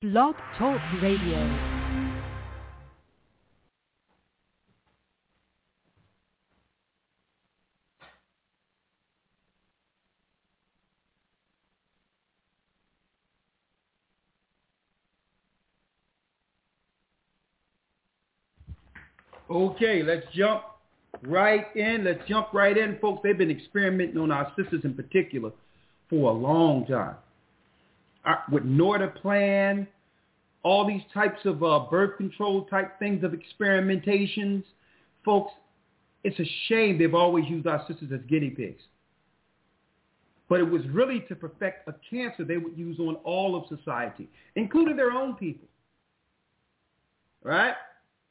Blog Talk Radio. Okay, let's jump right in. Folks, they've been experimenting on our sisters in particular for a long time. With Norteplan, all these types of birth control type things of experimentations. Folks, it's a shame they've always used our sisters as guinea pigs. But it was really to perfect a cancer they would use on all of society, including their own people. Right?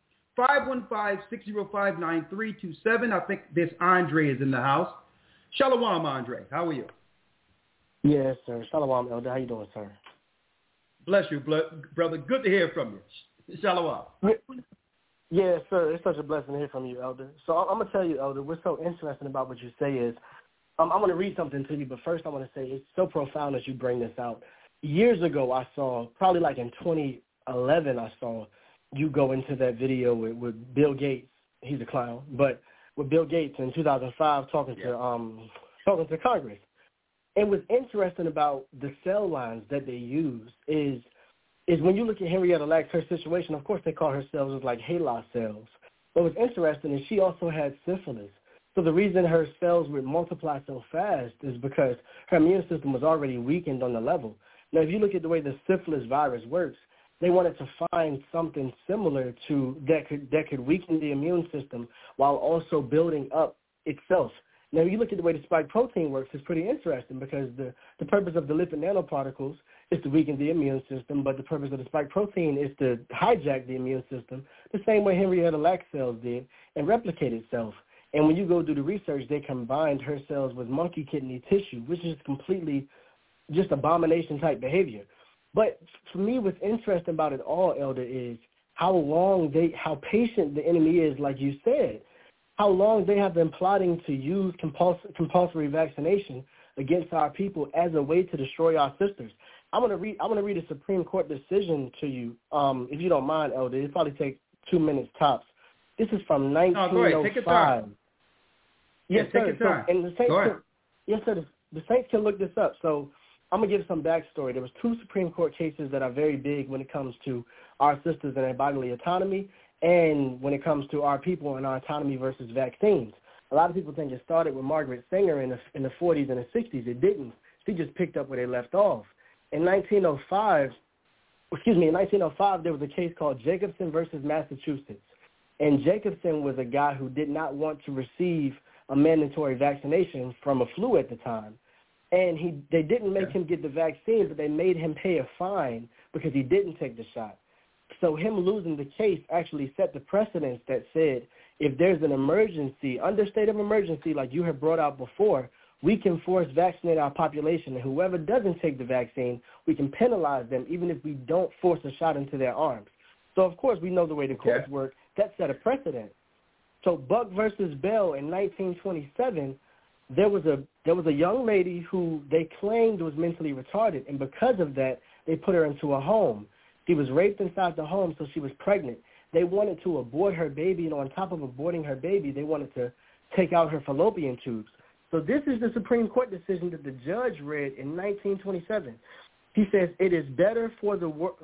515-605-9327. I think this Andre is in the house. Shalom, Andre. How are you? Yes, sir. Shalom, Elder. How you doing, sir? Bless you, brother. Good to hear from you. Shalom. Yes, sir. It's such a blessing to hear from you, Elder. So I'm going to tell you, Elder, what's so interesting about what you say is, I'm going to read something to you, but first I want to say it's so profound as you bring this out. Years ago, I saw, probably like in 2011, I saw you go into that video with Bill Gates. He's a clown, but with Bill Gates in 2005 talking to Congress. And what's interesting about the cell lines that they use is when you look at Henrietta Lacks, her situation, of course they call her cells like HeLa cells. But what's interesting is she also had syphilis. So the reason her cells would multiply so fast is because her immune system was already weakened on the level. Now, if you look at the way the syphilis virus works, they wanted to find something similar to that could weaken the immune system while also building up itself. Now, you look at the way the spike protein works, it's pretty interesting because the purpose of the lipid nanoparticles is to weaken the immune system, but the purpose of the spike protein is to hijack the immune system the same way Henrietta Lacks cells did and replicate itself. And when you go do the research, they combined her cells with monkey kidney tissue, which is completely just abomination-type behavior. But for me, what's interesting about it all, Elder, is how patient the enemy is, like you said. How long they have been plotting to use compulsory vaccination against our people as a way to destroy our sisters. I want to read a Supreme Court decision to you, if you don't mind, Elder. It'll probably take 2 minutes tops. This is from 1905. Go ahead. Take your time. Yes, sir. Take your time. So, and the Saints can look this up. So I'm going to give some backstory. There was 2 Supreme Court cases that are very big when it comes to our sisters and their bodily autonomy, and when it comes to our people and our autonomy versus vaccines. A lot of people think it started with Margaret Sanger in the 40s and the 60s. It didn't. She just picked up where they left off. In 1905, there was a case called Jacobson versus Massachusetts. And Jacobson was a guy who did not want to receive a mandatory vaccination from a flu at the time. And they didn't make him get the vaccine, but they made him pay a fine because he didn't take the shot. So him losing the case actually set the precedence that said if there's an emergency, under state of emergency, like you have brought out before, we can force vaccinate our population. And whoever doesn't take the vaccine, we can penalize them even if we don't force a shot into their arms. So, of course, we know the way the courts work. That set a precedent. So Buck versus Bell in 1927, there was a young lady who they claimed was mentally retarded, and because of that, they put her into a home. She was raped inside the home, so she was pregnant. They wanted to abort her baby, and on top of aborting her baby, they wanted to take out her fallopian tubes. So this is the Supreme Court decision that the judge read in 1927. He says it is better for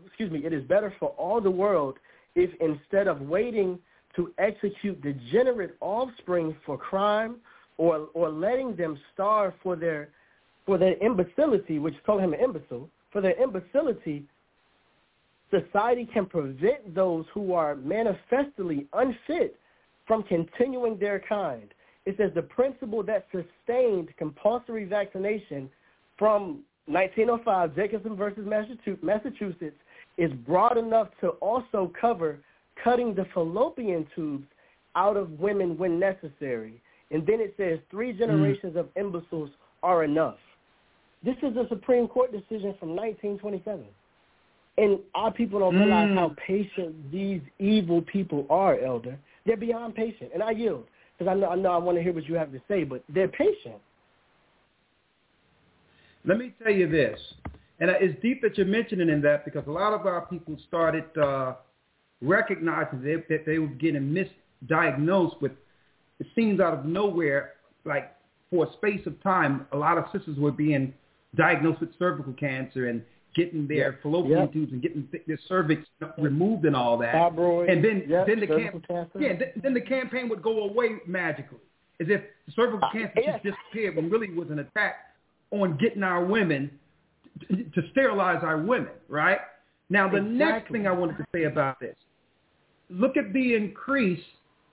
all the world if instead of waiting to execute degenerate offspring for crime or letting them starve for their imbecility, which call him an imbecile, for their imbecility, society can prevent those who are manifestly unfit from continuing their kind. It says the principle that sustained compulsory vaccination from 1905, Jacobson versus Massachusetts, is broad enough to also cover cutting the fallopian tubes out of women when necessary. And then it says 3 generations of imbeciles are enough. This is a Supreme Court decision from 1927. And our people don't realize how patient these evil people are, Elder. They're beyond patient. And I yield, because I know I want to hear what you have to say, but they're patient. Let me tell you this, And it's deep that you're mentioning in that because a lot of our people started recognizing that they were getting misdiagnosed with, it seems out of nowhere, like for a space of time, a lot of sisters were being diagnosed with cervical cancer and getting their fallopian tubes and getting their cervix removed and all that. Fibroids, and then the campaign would go away magically, as if cervical cancer just disappeared when really it was an attack on getting our women to sterilize our women, right? Now, the next thing I wanted to say about this, look at the increase,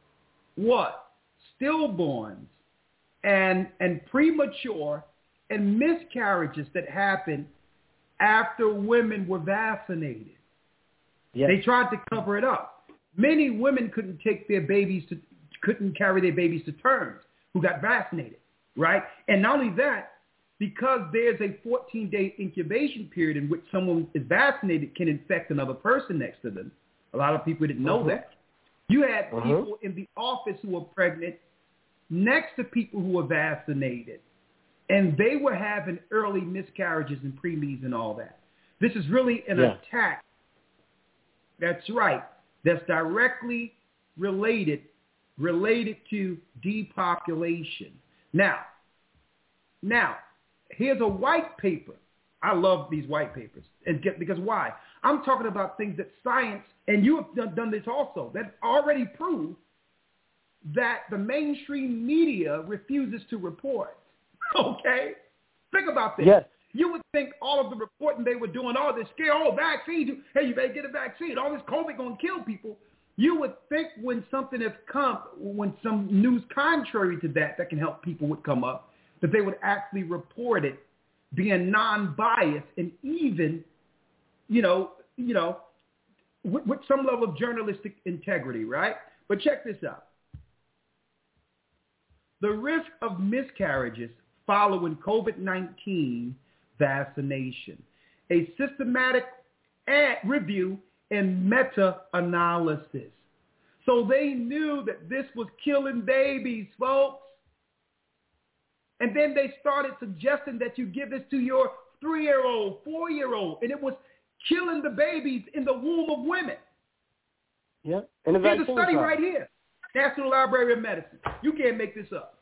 stillborns and premature and miscarriages that happened after women were vaccinated. Yes. They tried to cover it up. Many women couldn't carry their babies to terms who got vaccinated, right? And not only that, because there's a 14-day incubation period in which someone is vaccinated can infect another person next to them. A lot of people didn't know that. You had people in the office who were pregnant next to people who were vaccinated, and they were having early miscarriages and preemies and all that. This is really an attack. That's right. That's directly related to depopulation. Now, here's a white paper. I love these white papers. Because why? I'm talking about things that science, and you have done this also, that already prove that the mainstream media refuses to report. Okay? Think about this. Yes. You would think all of the reporting they were doing, all this scare, vaccine, hey, you better get a vaccine, all this COVID going to kill people. You would think when something has come, when some news contrary to that can help people would come up, that they would actually report it being non-biased and even, with some level of journalistic integrity, right? But check this out. The risk of miscarriages following COVID-19 vaccination, a systematic review and meta-analysis. So they knew that this was killing babies, folks. And then they started suggesting that you give this to your 3-year-old, 4-year-old, and it was killing the babies in the womb of women. Yeah. Here's a study right here. National Library of Medicine. You can't make this up.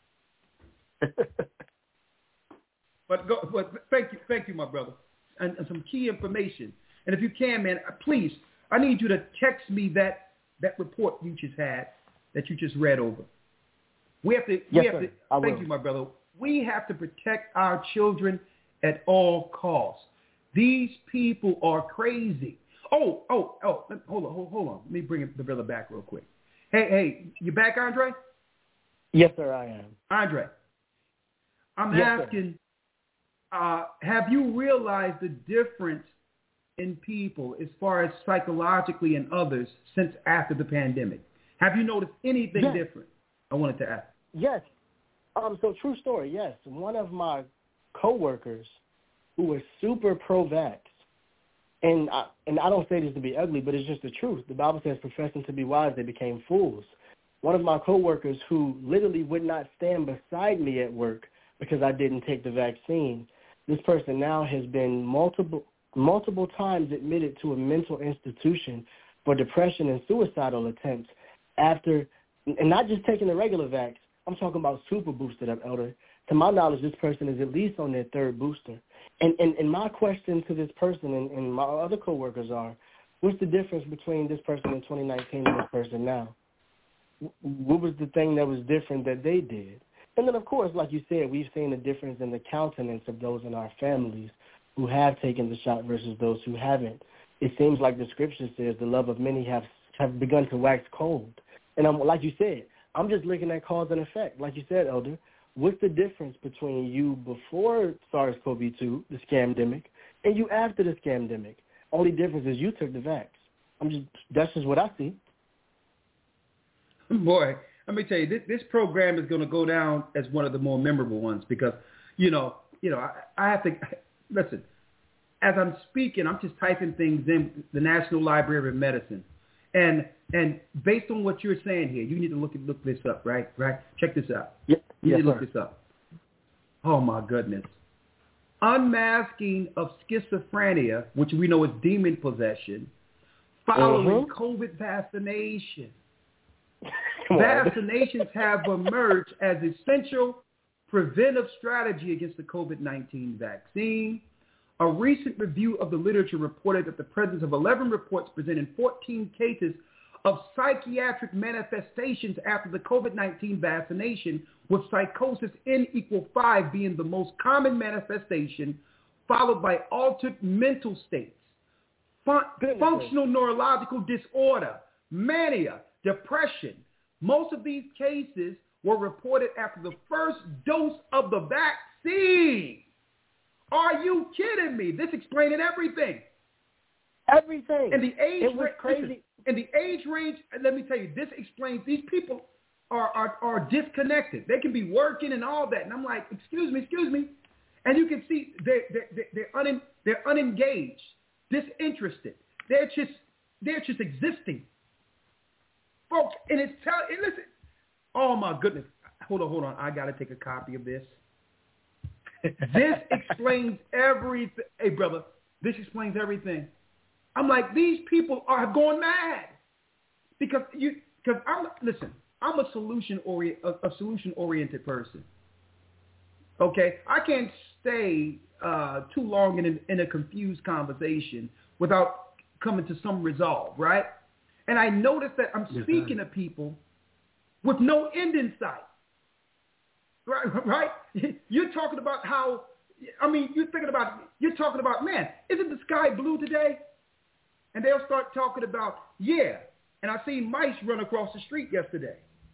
But thank you, my brother, and some key information. And if you can, man, please, I need you to text me that report you just had, that you just read over. We have to. Thank you, my brother. We have to protect our children at all costs. These people are crazy. Oh, hold on. Let me bring the brother back real quick. Hey, you back, Andre? Yes, sir, I am. Andre, I'm asking, have you realized the difference in people as far as psychologically and others since after the pandemic? Have you noticed anything different? I wanted to ask. Yes. So true story, yes. One of my coworkers who was super pro-vax, and I don't say this to be ugly, but it's just the truth. The Bible says, professing to be wise, they became fools. One of my coworkers who literally would not stand beside me at work because I didn't take the vaccine, this person now has been multiple times admitted to a mental institution for depression and suicidal attempts after, and not just taking the regular vax, I'm talking about super boosted up, Elder. To my knowledge, this person is at least on their third booster. And my question to this person and my other coworkers are, what's the difference between this person in 2019 and this person now? What was the thing that was different that they did? And then, of course, like you said, we've seen a difference in the countenance of those in our families who have taken the shot versus those who haven't. It seems like the scripture says the love of many have begun to wax cold. And like you said, I'm just looking at cause and effect. Like you said, Elder, what's the difference between you before SARS-CoV-2, the scamdemic, and you after the scamdemic? Only difference is you took the vax. That's just what I see. Boy, let me tell you, this program is going to go down as one of the more memorable ones because, I have to, listen, as I'm speaking, I'm just typing things in the National Library of Medicine. And based on what you're saying here, you need to look this up, right? Check this out. Yep. You need to look this up. Oh, my goodness. unmasking of schizophrenia, which we know is demon possession, following COVID vaccination. Vaccinations have emerged as essential preventive strategy against the COVID-19 vaccine. A recent review of the literature reported that the presence of 11 reports presenting 14 cases of psychiatric manifestations after the COVID-19 vaccination, with psychosis N=5 being the most common manifestation, followed by altered mental states, functional neurological disorder, mania, depression. Most of these cases were reported after the first dose of the vaccine. Are you kidding me? This explaining everything. Everything. And the age it was crazy. Listen, and the age range, and let me tell you, this explains these people are disconnected. They can be working and all that. And I'm like, excuse me. And you can see they're unengaged, disinterested. They're just existing. Folks, and listen. Oh my goodness. Hold on. I gotta take a copy of this. This explains everything. Hey brother, this explains everything. I'm like, these people are going mad because I'm a solution oriented person. Okay, I can't stay too long in a confused conversation without coming to some resolve, right? And I noticed that I'm speaking to people with no end in sight, right? You're talking about how, you're talking about, man, isn't the sky blue today? And they'll start talking about, yeah, and I seen mice run across the street yesterday.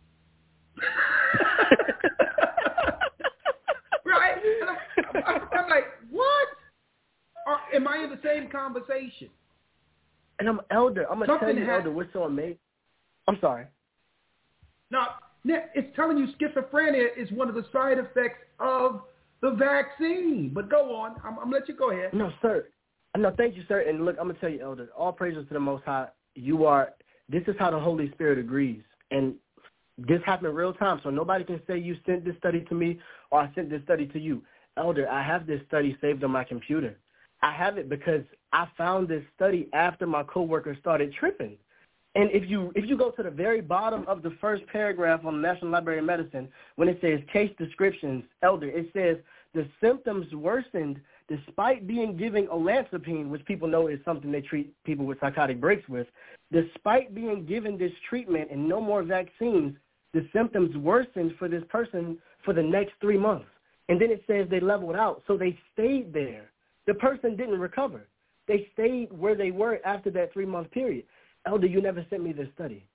Right? And I'm like, what? Am I in the same conversation? And I'm Elder. I'm going to tell you, Elder, what's so amazing. I'm sorry. Now, it's telling you schizophrenia is one of the side effects of the vaccine. But go on. I'm going to let you go ahead. No, sir. No, thank you, sir. And look, I'm going to tell you, Elder, all praises to the Most High. This is how the Holy Spirit agrees. And this happened in real time, so nobody can say you sent this study to me or I sent this study to you. Elder, I have this study saved on my computer. I have it because I found this study after my coworker started tripping. And if you go to the very bottom of the first paragraph on the National Library of Medicine, when it says case descriptions, Elder, it says the symptoms worsened despite being given olanzapine, which people know is something they treat people with psychotic breaks with. Despite being given this treatment and no more vaccines, the symptoms worsened for this person for the next 3 months. And then it says they leveled out, so they stayed there. The person didn't recover. They stayed where they were after that 3-month period. Elder, you never sent me this study.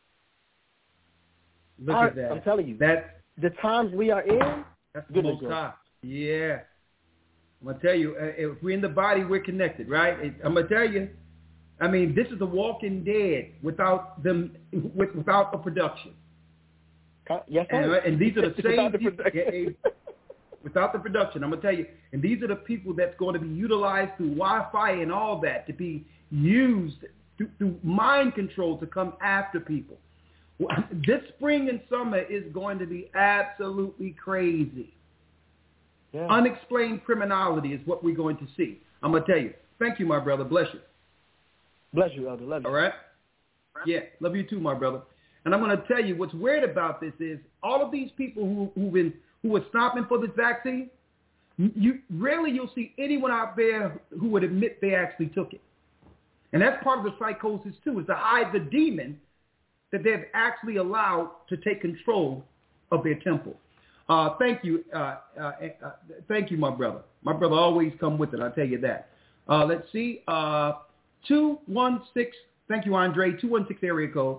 Look at that. I'm telling you. The times we are in, that's the Most High. Yeah. I'm going to tell you, if we're in the body, we're connected, right? I'm going to tell you, this is The Walking Dead without a production. Yes, sir. And these are the same people. Without the production, I'm going to tell you, and these are the people that's going to be utilized through Wi-Fi and all that to be used through mind control to come after people. This spring and summer is going to be absolutely crazy. Yeah. Unexplained criminality is what we're going to see. I'm going to tell you. Thank you, my brother. Bless you. Bless you, Elder. Love you. All right? Yeah, love you too, my brother. And I'm going to tell you what's weird about this is all of these people who are stopping for this vaccine, you'll see anyone out there who would admit they actually took it. And that's part of the psychosis too, is to hide the demon that they've actually allowed to take control of their temple. Thank you, my brother. My brother always come with it. I'll tell you that. Let's see, 216. Thank you, Andre. 216 area code.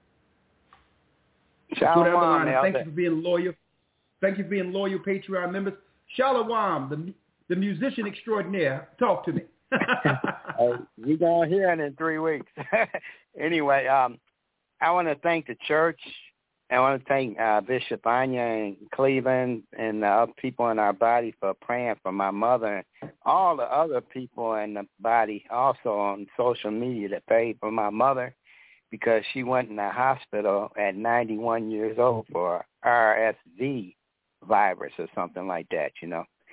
Shalom, thank you for being loyal. Thank you for being loyal Patreon members. Shalom, the musician extraordinaire. Talk to me. We're going to hear it in 3 weeks. Anyway, I want to thank the church. I want to thank Bishop Anya and Cleveland and the other people in our body for praying for my mother and all the other people in the body also on social media that prayed for my mother because she went in the hospital at 91 years old for RSV virus or something like that,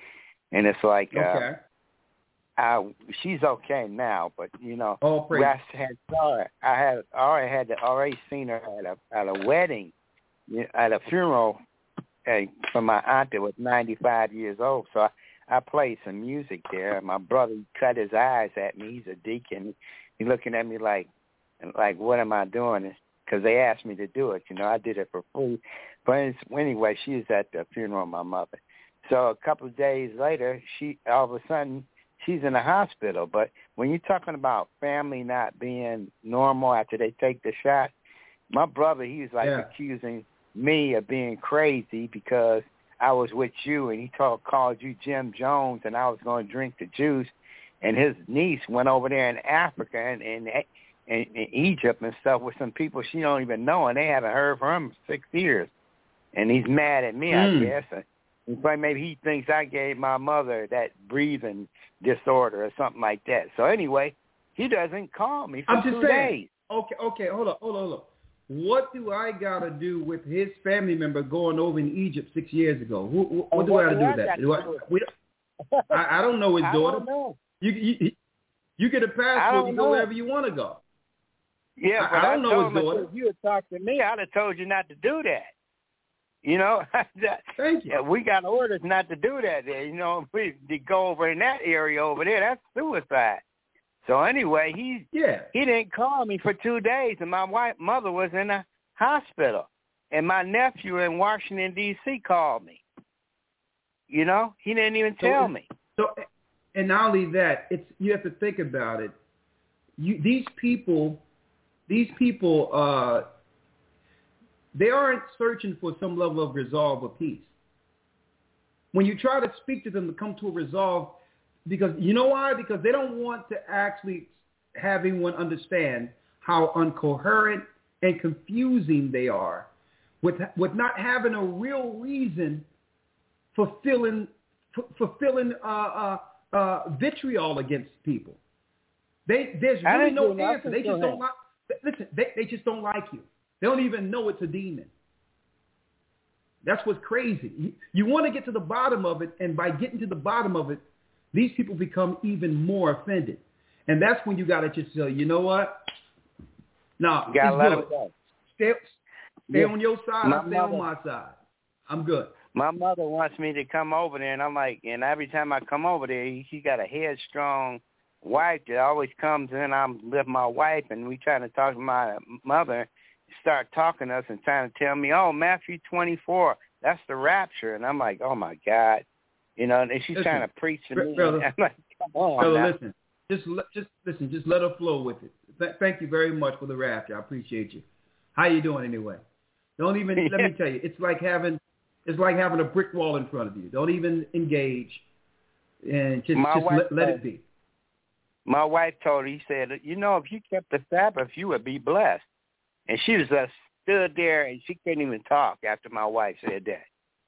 And it's like, okay. She's okay now, but All praise. I had already seen her at a wedding, at a funeral for my aunt that was 95 years old. So I played some music there. My brother cut his eyes at me. He's a deacon. He's looking at me like, what am I doing? Because they asked me to do it. I did it for free. But anyway, she was at the funeral of my mother. So a couple of days later, all of a sudden, she's in the hospital. But when you're talking about family not being normal after they take the shot, my brother, he was accusing me of being crazy because I was with you and he called you Jim Jones and I was going to drink the juice. And his niece went over there in Africa and in Egypt and stuff with some people she don't even know, and they haven't heard from him for 6 years. And he's mad at me, I guess. But maybe he thinks I gave my mother that breathing disorder or something like that. So anyway, he doesn't call me for 2 days. Okay, hold on. What do I got to do with his family member going over in Egypt 6 years ago? What do I got to do with that? I don't know his daughter. I don't know. You get a passport, you go wherever you want to go. Yeah, but I don't know his daughter. If you had talked to me, I'd have told you not to do that. Thank you. Yeah, we got orders not to do that there. If we go over in that area over there, that's suicide. So anyway, he didn't call me for 2 days, and my mother was in a hospital, and my nephew in Washington, D.C. called me. He didn't even tell me. So, and not only that, you have to think about it. These people, they aren't searching for some level of resolve or peace. When you try to speak to them to come to a resolve, because you know why? Because they don't want to actually have anyone understand how incoherent and confusing they are with not having a real reason for feeling vitriol against people. There's really no answer. They just don't like. Listen, they just don't like you. They don't even know it's a demon. That's what's crazy. You want to get to the bottom of it, and by getting to the bottom of it, these people become even more offended. And that's when you got to just say, you know what? No, you gotta let them go. Stay on your side. I stay on my side. I'm good. My mother wants me to come over there, and I'm like, and every time I come over there, she got a headstrong wife that always comes in. I'm with my wife, and we trying to talk to my mother, start talking to us and trying to tell me, oh, Matthew 24, that's the rapture. And I'm like, oh, my God. And she's trying to preach to me. Brother, I'm like, come on. Listen. Just let her flow with it. Thank you very much for the rapture. I appreciate you. How you doing anyway? Don't even, let me tell you, it's like having a brick wall in front of you. Don't even engage and just let it be. My wife told her, he said, if you kept the Sabbath, you would be blessed. And she was just stood there, and she couldn't even talk after my wife said that.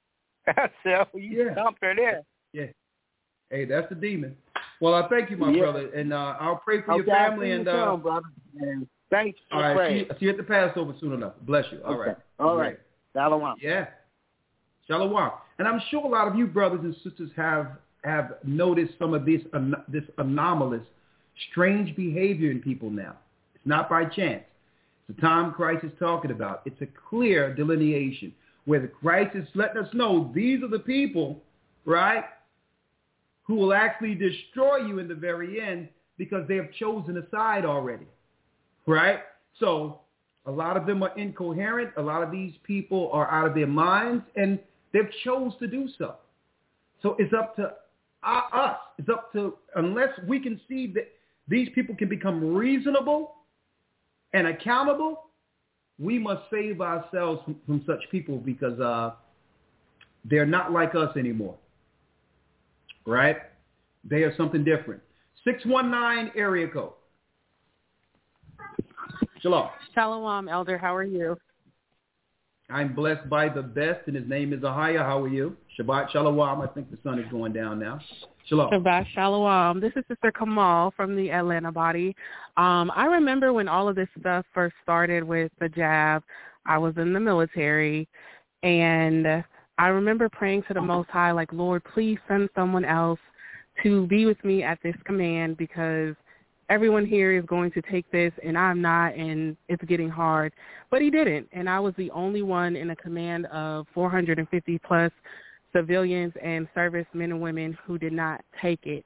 I said, you stumped her there. Yeah. Hey, that's the demon. Well, I thank you, my brother, and I'll pray for your family. And brother. And thanks for all right, praying. see you at the Passover soon enough. Bless you. All right. All right. Shalom. Yeah. Shalom. And I'm sure a lot of you brothers and sisters have noticed some of this anomalous, strange behavior in people now. It's not by chance. It's the time Christ is talking about. It's a clear delineation where the Christ is letting us know these are the people, right, who will actually destroy you in the very end because they have chosen a side already, right? So a lot of them are incoherent. A lot of these people are out of their minds, and they've chose to do so. So it's up to us. It's up to, unless we can see that these people can become reasonable and accountable, we must save ourselves from such people because they're not like us anymore, right? They are something different. 619 area code. Shalom. Shalom, Elder. How are you? I'm blessed by the best, and his name is Ahaya. How are you? Shabbat Shalom. I think the sun is going down now. Shalom. Shabbat Shalom. This is Sister Kamal from the Atlanta body. I remember when all of this stuff first started with the jab. I was in the military, and I remember praying to the Most High, like, Lord, please send someone else to be with me at this command, because everyone here is going to take this and I'm not, and it's getting hard. But he didn't, and I was the only one in a command of 450 plus civilians and servicemen and women who did not take it.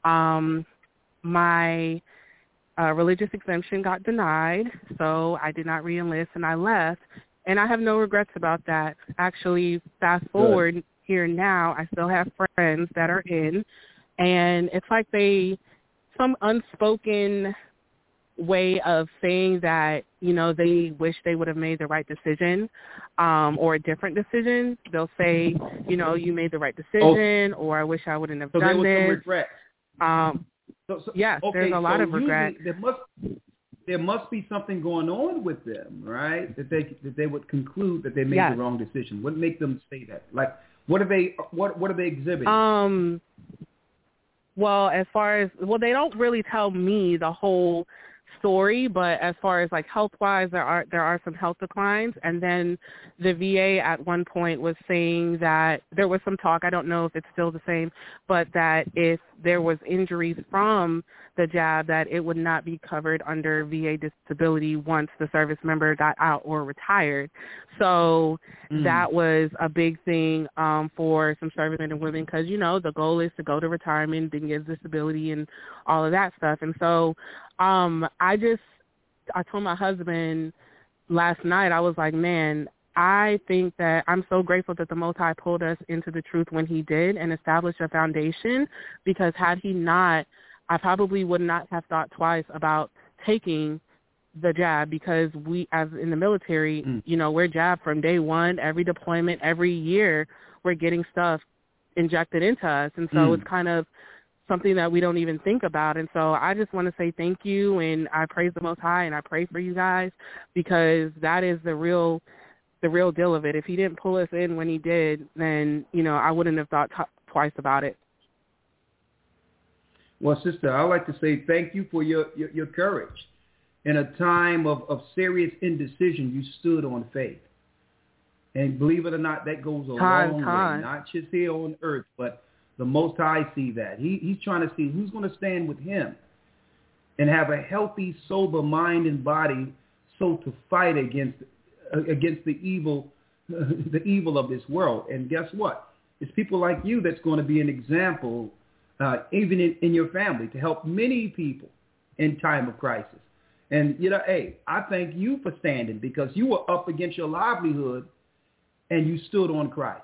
My religious exemption got denied, so I did not re-enlist, and I left. And I have no regrets about that. Actually, fast forward here now, I still have friends that are in, and it's like some unspoken way of saying that, you know, they wish they would have made the right decision or a different decision. They'll say, you know, you made the right decision, or I wish I wouldn't have done there was this. Some regret. Yes, there's a lot of regret. There must be something going on with them, right? That they would conclude that they made the wrong decision. What make them say that? Like, what are they exhibiting? Well, they don't really tell me the whole story, but as far as like health-wise, there are some health declines. And then the VA at one point was saying that there was some talk, I don't know if it's still the same, but that if there was injuries from the jab, that it would not be covered under VA disability once the service member got out or retired. So that was a big thing for some servicemen and women, because, you know, the goal is to go to retirement, then get disability and all of that stuff. And so I told my husband last night, I was like, man, I think that I'm so grateful that the Most High pulled us into the truth when he did and established a foundation, because had he not, I probably would not have thought twice about taking the jab, because we, as in the military, you know, we're jabbed from day one. Every deployment, every year, we're getting stuff injected into us. And so it's kind of something that we don't even think about. And so I just want to say thank you, and I praise the Most High, and I pray for you guys, because that is the real deal of it. If he didn't pull us in when he did, then, you know, I wouldn't have thought twice about it. Well, sister, I'd like to say thank you for your courage. In a time of serious indecision, you stood on faith. And believe it or not, that goes a long way, not just here on earth, but the Most High see that. He's trying to see who's going to stand with him and have a healthy, sober mind and body, so to fight against the evil of this world. And guess what? It's people like you that's going to be an example, even in your family, to help many people in time of crisis. And, you know, hey, I thank you for standing, because you were up against your livelihood and you stood on Christ.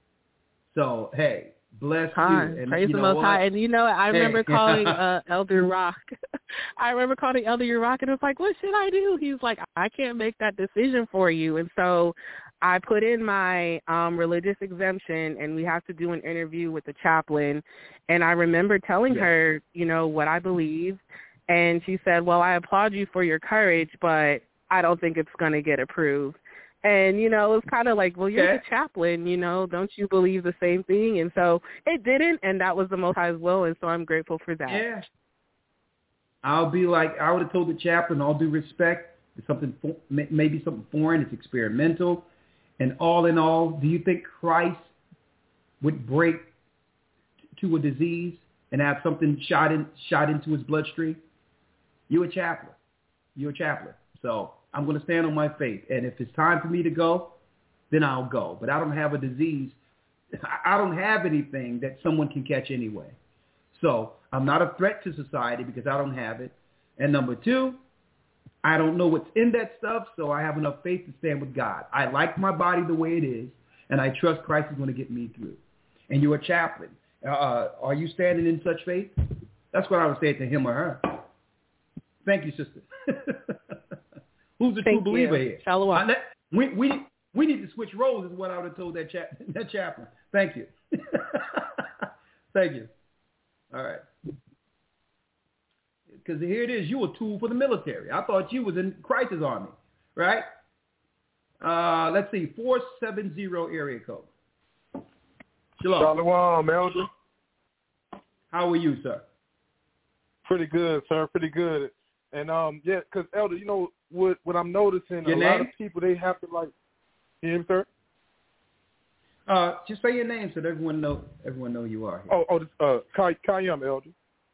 So, hey, bless you. And praise the Most High. And, you know, I remember calling Elder Rock. I remember calling Elder Rock, and it was like, what should I do? He was like, I can't make that decision for you. And so I put in my religious exemption, and we have to do an interview with the chaplain. And I remember telling her, you know, what I believe. And she said, well, I applaud you for your courage, but I don't think it's going to get approved. And, you know, it was kind of like, well, you're the chaplain, you know, don't you believe the same thing? And so it didn't, and that was the Most High's will, and so I'm grateful for that. Yeah. I'll be like, I would have told the chaplain, all due respect, it's something, maybe something foreign, it's experimental. And all in all, do you think Christ would break to a disease and have something shot into his bloodstream? You're a chaplain. You're a chaplain. So I'm going to stand on my faith. And if it's time for me to go, then I'll go. But I don't have a disease. I don't have anything that someone can catch anyway. So I'm not a threat to society because I don't have it. And number two, I don't know what's in that stuff, so I have enough faith to stand with God. I like my body the way it is, and I trust Christ is going to get me through. And you're a chaplain. Are you standing in such faith? That's what I would say to him or her. Thank you, sister. Who's the true believer here? Shalom. We need to switch roles is what I would have told that chaplain. Thank you. Thank you. All right. Because here it is. You a tool for the military. I thought you was in Christ's army, right? Let's see. 470 area code. Shalom. Shalom, Elder. How are you, sir? Pretty good, sir. Pretty good. And, yeah, because, Elder, you know, what I'm noticing, Your a name? lot of people, they have to, like, hear him, sir? Just say your name so that everyone know who you are here. Kayum, Elder.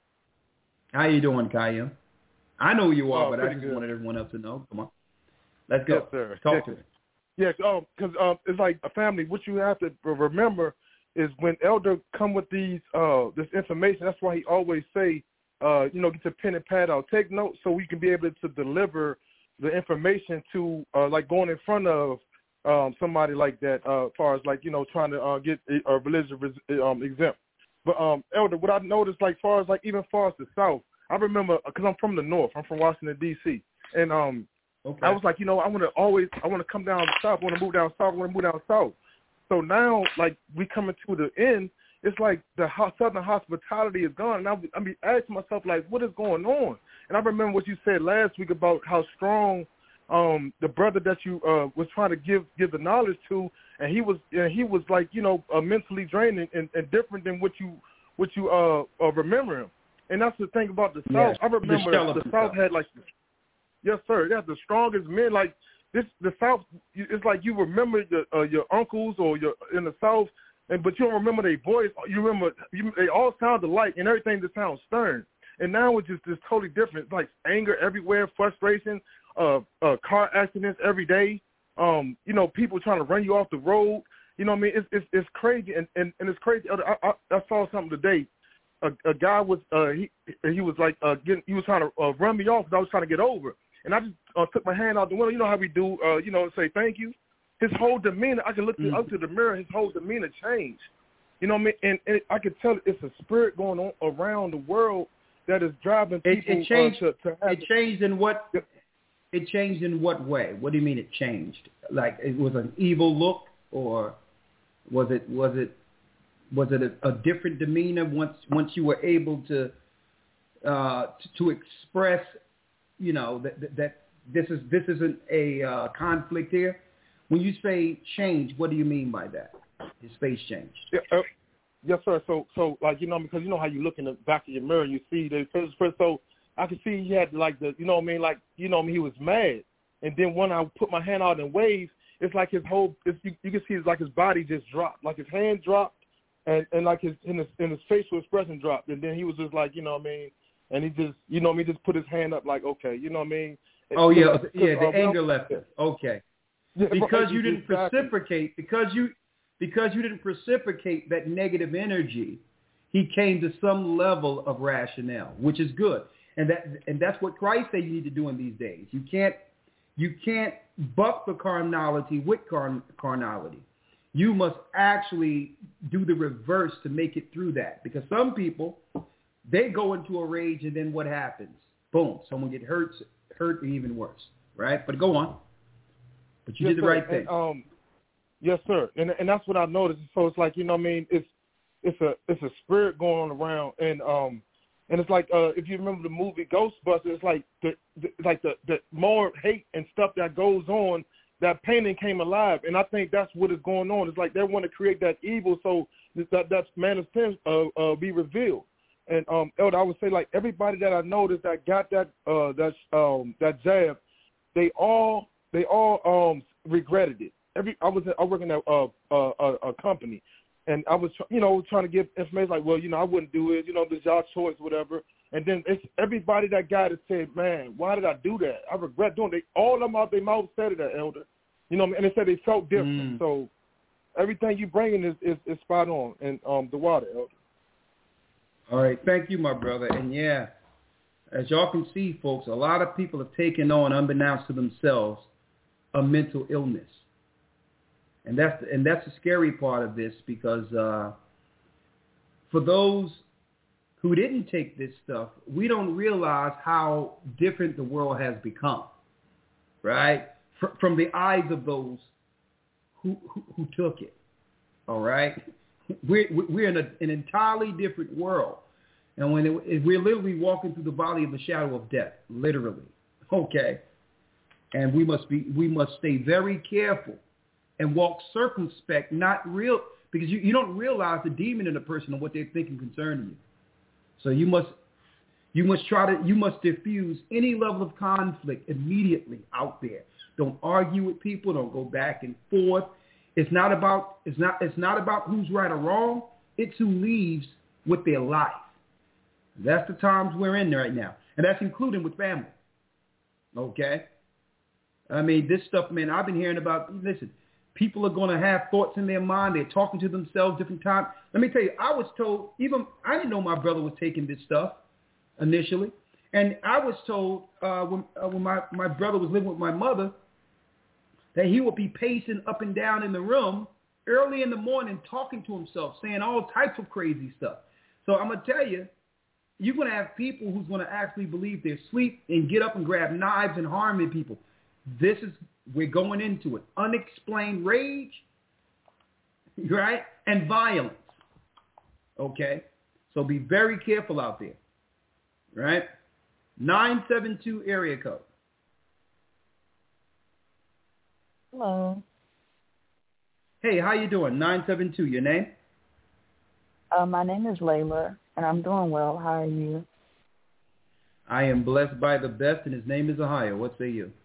How you doing, Kayum? I know who you are, but I just good. wanted everyone else to know. Come on. Let's go. Yes, sir. Talk to me. Yes, because it's like a family. What you have to remember is when Elder come with these this information. That's why he always say, get your pen and pad out, take notes, so we can be able to deliver the information to like going in front of somebody like that. As far as like trying to get a religious exempt. But Elder, what I noticed, like far as the South, I remember because I'm from the North. I'm from Washington D.C. and okay. I was like, I want to come down south. I want to move down south. So now, like we coming to the end, it's like the Southern hospitality is gone. And I be asking myself, like, what is going on? And I remember what you said last week about how strong the brother that you was trying to give the knowledge to, and he was like mentally draining and different than what you remember him. And that's the thing about the South. Yes. I remember the South had like, yes sir, they had the strongest men. Like this, the South. It's like you remember your uncles or your in the South, but you don't remember their voice. You remember they all sound alike and everything just sounds stern. And now it's just totally different. It's like anger everywhere, frustration, car accidents every day. People trying to run you off the road. You know what I mean? It's crazy, and it's crazy. I saw something today. A guy was he was like he was trying to run me off because I was trying to get over, and I just took my hand out the window. You know how we do, say thank you. His whole demeanor, I can look up to the mirror. His whole demeanor changed. You know what I mean? And I could tell it's a spirit going on around the world that is driving people. It changed. To have it changed in what? It changed in what way? What do you mean it changed? Like it was an evil look, or was it a different demeanor once you were able to express, that this isn't a conflict here? When you say change, what do you mean by that? His face changed. Yeah, yes, sir. So like because you know how you look in the back of your mirror and you see the first. So I could see he had like he was mad, and then when I put my hand out and wave, it's like his whole. You can see it's like his body just dropped, like his hand dropped. And like his facial expression dropped, and then he was just like, and he just, just put his hand up like, okay, you know what I mean? The anger left him. Okay, yeah, because you didn't reciprocate, because you didn't reciprocate that negative energy, he came to some level of rationale, which is good, and that's what Christ said you need to do in these days. You can't buck the carnality with carnality. You must actually do the reverse to make it through that. Because some people, they go into a rage and then what happens? Boom, someone gets hurt or even worse, right? But go on. But you did the right thing. And, yes, sir. And that's what I noticed. So it's like, it's a spirit going around. And it's like, if you remember the movie Ghostbusters, it's like the more hate and stuff that goes on, that painting came alive, and I think that's what is going on. It's like they want to create that evil so that man of sin be revealed. And Elder, I would say like everybody that I noticed that got that jab, they all regretted it. I was working at a company, and I was trying to give information like, well, I wouldn't do it. This y'all choice, whatever. And then it's everybody that got it said, man, why did I do that? I regret doing it. All of them out their mouth said it, Elder. And they said they felt different. So everything you bringing is spot on. And the water, Elder. All right. Thank you, my brother. And yeah, as y'all can see, folks, a lot of people have taken on, unbeknownst to themselves, a mental illness. And that's the scary part of this, because for those who didn't take this stuff, we don't realize how different the world has become, right? From the eyes of those who took it, all right? We're in an entirely different world. And we're literally walking through the valley of the shadow of death, literally, okay? And we must stay very careful and walk circumspect, because you don't realize the demon in a person and what they're thinking concerning you. So you must diffuse any level of conflict immediately out there. Don't argue with people. Don't go back and forth. It's not about who's right or wrong. It's who leaves with their life. That's the times we're in right now, and that's including with family. Okay. I mean, this stuff, man. I've been hearing about. Listen, people are going to have thoughts in their mind. They're talking to themselves different times. Let me tell you, I was told. I didn't know my brother was taking this stuff initially, and I was told when my brother was living with my mother that he would be pacing up and down in the room early in the morning talking to himself, saying all types of crazy stuff. So I'm going to tell you, you're going to have people who's going to actually believe they're asleep and get up and grab knives and harming people. We're going into it. Unexplained rage, right? And violence. Okay? So be very careful out there. Right? 972 area code. Hello. Hey, how you doing? 972, your name? My name is Layla, and I'm doing well. How are you? I am blessed by the best, and his name is Ohio. What say you?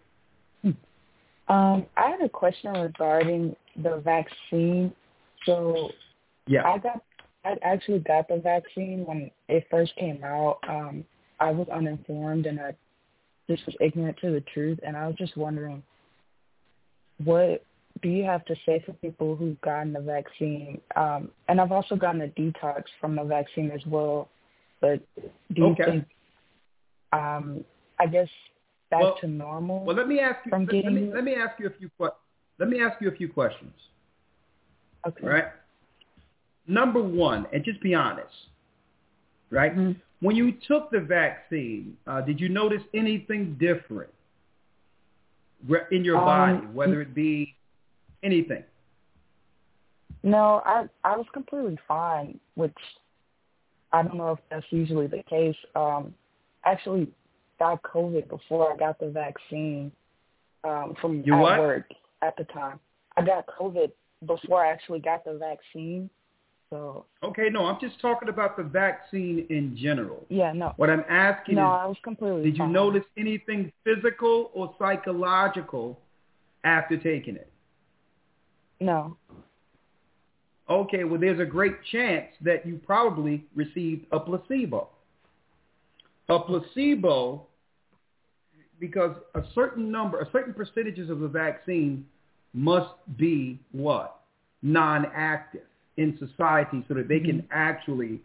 I had a question regarding the vaccine. So yeah, I actually got the vaccine when it first came out. I was uninformed, and I just was ignorant to the truth, and I was just wondering, what do you have to say for people who've gotten the vaccine? And I've also gotten a detox from the vaccine as well. But do you think, I guess, back to normal? Well, let me ask you. Let me ask you a few questions. Okay. Right. Number one, and just be honest. Right. Mm-hmm. When you took the vaccine, did you notice anything different in your body, whether it be anything? No, I was completely fine, which I don't know if that's usually the case. Actually got COVID before I got the vaccine from work at the time. I got COVID before I actually got the vaccine. So okay, no, I'm just talking about the vaccine in general. Yeah, no. What I'm asking is, I was completely did you fine. notice anything physical or psychological after taking it? No. Okay, well, there's a great chance that you probably received a placebo. A placebo, because a certain percentages of the vaccine must be what? Non-active in society so that they can actually,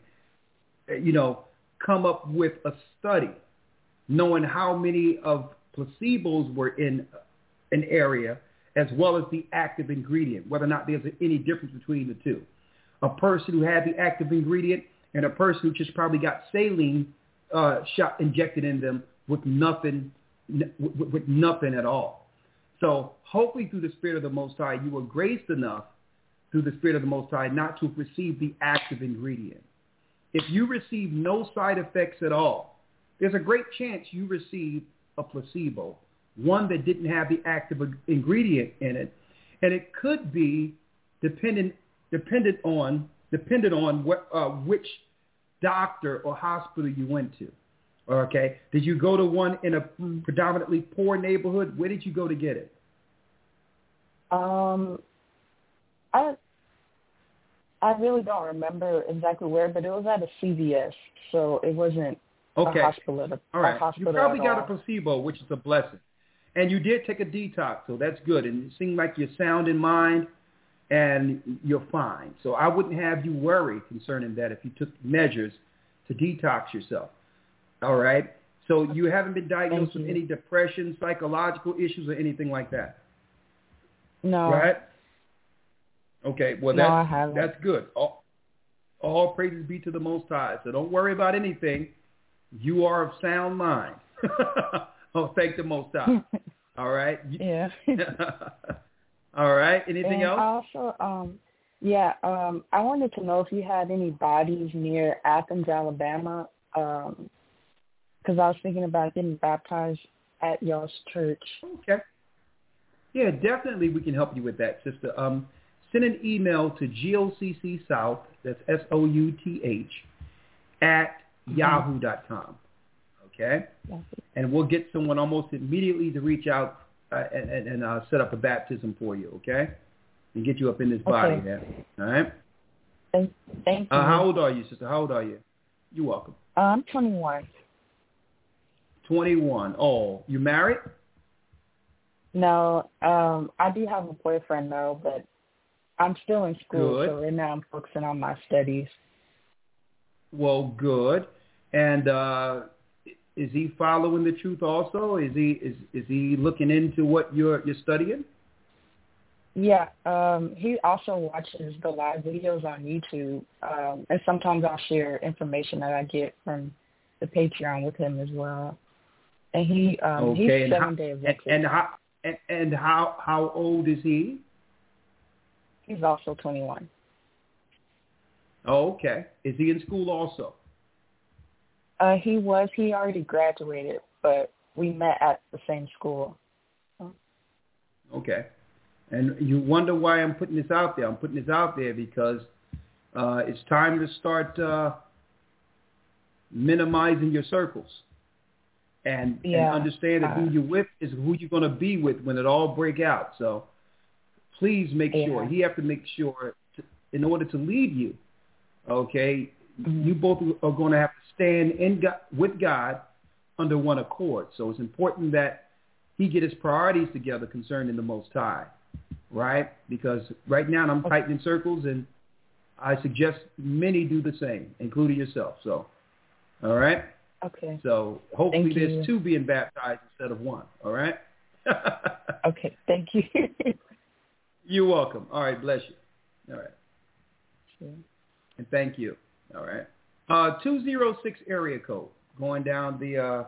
come up with a study knowing how many of placebos were in an area as well as the active ingredient, whether or not there's any difference between the two. A person who had the active ingredient and a person who just probably got saline shot injected in them with nothing at all. So hopefully through the Spirit of the Most High, you were graced enough through the Spirit of the Most High not to receive the active ingredient. If you receive no side effects at all, there's a great chance you received a placebo, one that didn't have the active ingredient in it, and it could be dependent on which doctor or hospital you went to. Okay, did you go to one in a predominantly poor neighborhood? Where did you go to get it? I really don't remember exactly where, but it was at a CVS, so it wasn't a hospital. All right, you probably got a placebo, which is a blessing. And you did take a detox, so that's good. And it seemed like you're sound in mind and you're fine. So I wouldn't have you worry concerning that if you took measures to detox yourself. All right? So you haven't been diagnosed with any depression, psychological issues, or anything like that? No. Right? Okay, well, no, I haven't. That's good. All praises be to the Most High. So don't worry about anything. You are of sound mind. Oh, thank the Most High. All right? Yeah. All right. Anything else? Also, I wanted to know if you had any bodies near Athens, Alabama, because I was thinking about getting baptized at y'all's church. Okay. Yeah, definitely we can help you with that, sister. Send an email to GOCC South, that's SOUTH, at yahoo.com. Okay? And we'll get someone almost immediately to reach out and set up a baptism for you, okay? and get you up in this body there. All right? Thank you. How old are you, sister? How old are you? You're welcome. I'm 21. 21. Oh, you married? No, I do have a boyfriend, though, but I'm still in school, Good. so right now I'm focusing on my studies. Well, good. And is he following the truth also? Is he looking into what you're studying? Yeah, he also watches the live videos on YouTube, and sometimes I'll share information that I get from the Patreon with him as well. And he's 7-day Adventist. And how old is he? He's also 21. Oh, okay. Is he in school also? He already graduated, but we met at the same school. Okay. And you wonder why I'm putting this out there. I'm putting this out there because it's time to start minimizing your circles and understand that who you're with is who you're going to be with when it all break out. So please make sure. You have to make sure in order to lead you, okay, you both are going to have to stand with God under one accord. So it's important that he get his priorities together concerning the Most High. Right? Because right now I'm tightening circles, and I suggest many do the same, including yourself. So, all right? Okay. So hopefully there's two being baptized instead of one. All right? Okay. Thank you. You're welcome. All right. Bless you. All right. Sure. And thank you. All right. 206 area code going down the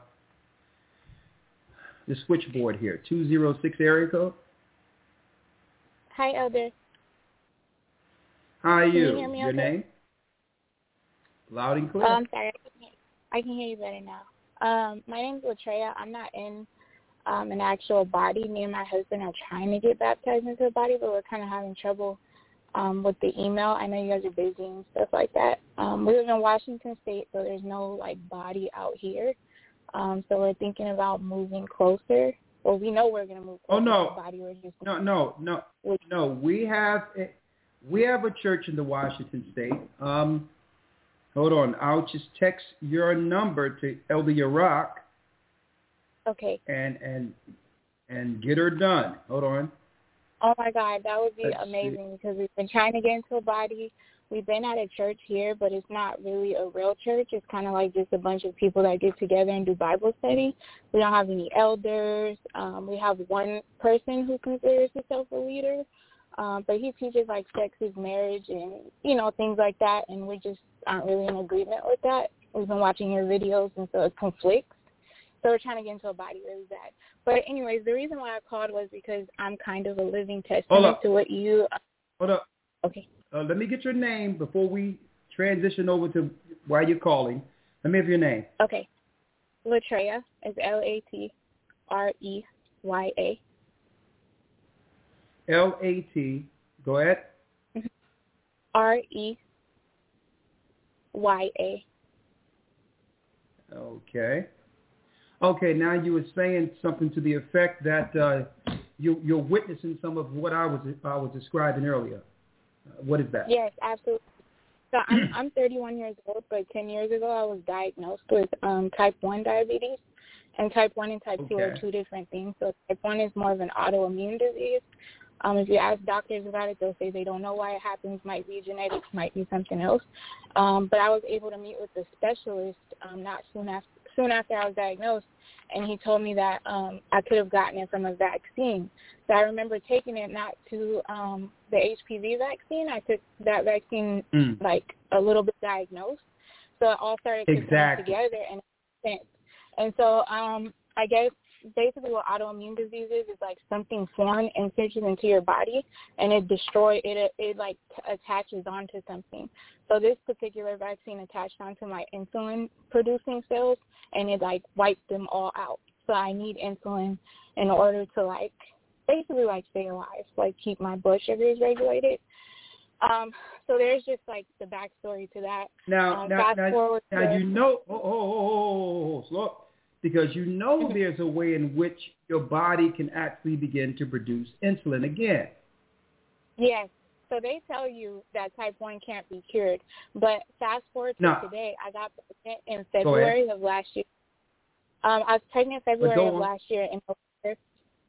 switchboard here. 206 area code. Hi, Elder. How are you? Can you hear me Your okay? name? Loud and clear. I'm sorry. I can hear you better now. My name's Latreya. I'm not in an actual body. Me and my husband are trying to get baptized into a body, but we're kind of having trouble with the email. I know you guys are busy and stuff like that. We live in Washington State, so there's no, baody out here. So we're thinking about moving closer. Well, we know we're going to move closer to the body. We're just No. We have a church in the Washington State. Hold on. I'll just text your number to Elder Yarak. Okay. And get her done. Hold on. Oh, my God. That would be amazing because we've been trying to get into a body. We've been at a church here, but it's not really a real church. It's kind of like just a bunch of people that get together and do Bible study. We don't have any elders. We have one person who considers himself a leader, but he teaches sex is marriage and, things like that, and we just aren't really in agreement with that. We've been watching your videos, and so it conflicts. So we're trying to get into a body really bad. But anyways, the reason why I called was because I'm kind of a living testament to what you... Hold up. Okay. Let me get your name before we transition over to why you're calling. Let me have your name. Okay. Latreya is Latreya. Lat. Go ahead. Reya. Okay. Now you were saying something to the effect that you're witnessing some of what I was describing earlier. What is that? Yes, absolutely. So I'm 31 years old, but 10 years ago I was diagnosed with type 1 diabetes, and type 1 and type 2 are two different things. So type 1 is more of an autoimmune disease. If you ask doctors about it, they'll say they don't know why it happens, might be genetics, might be something else. But I was able to meet with the specialist not soon after I was diagnosed, and he told me that I could have gotten it from a vaccine. So I remember taking it not to the HPV vaccine. I took that vaccine a little bit diagnosed. So it all started to come together. And so I guess basically what autoimmune disease is something foreign inserted into your body, and it attaches onto something. So this particular vaccine attached onto my insulin producing cells, and it wiped them all out. So I need insulin in order to basically stay alive, keep my blood sugars regulated. So there's just the backstory to that. Now slow. Because there's a way in which your body can actually begin to produce insulin again. Yes. So they tell you that type 1 can't be cured. But fast forward to today, I got pregnant in February of last year. I was pregnant February of last year. In November,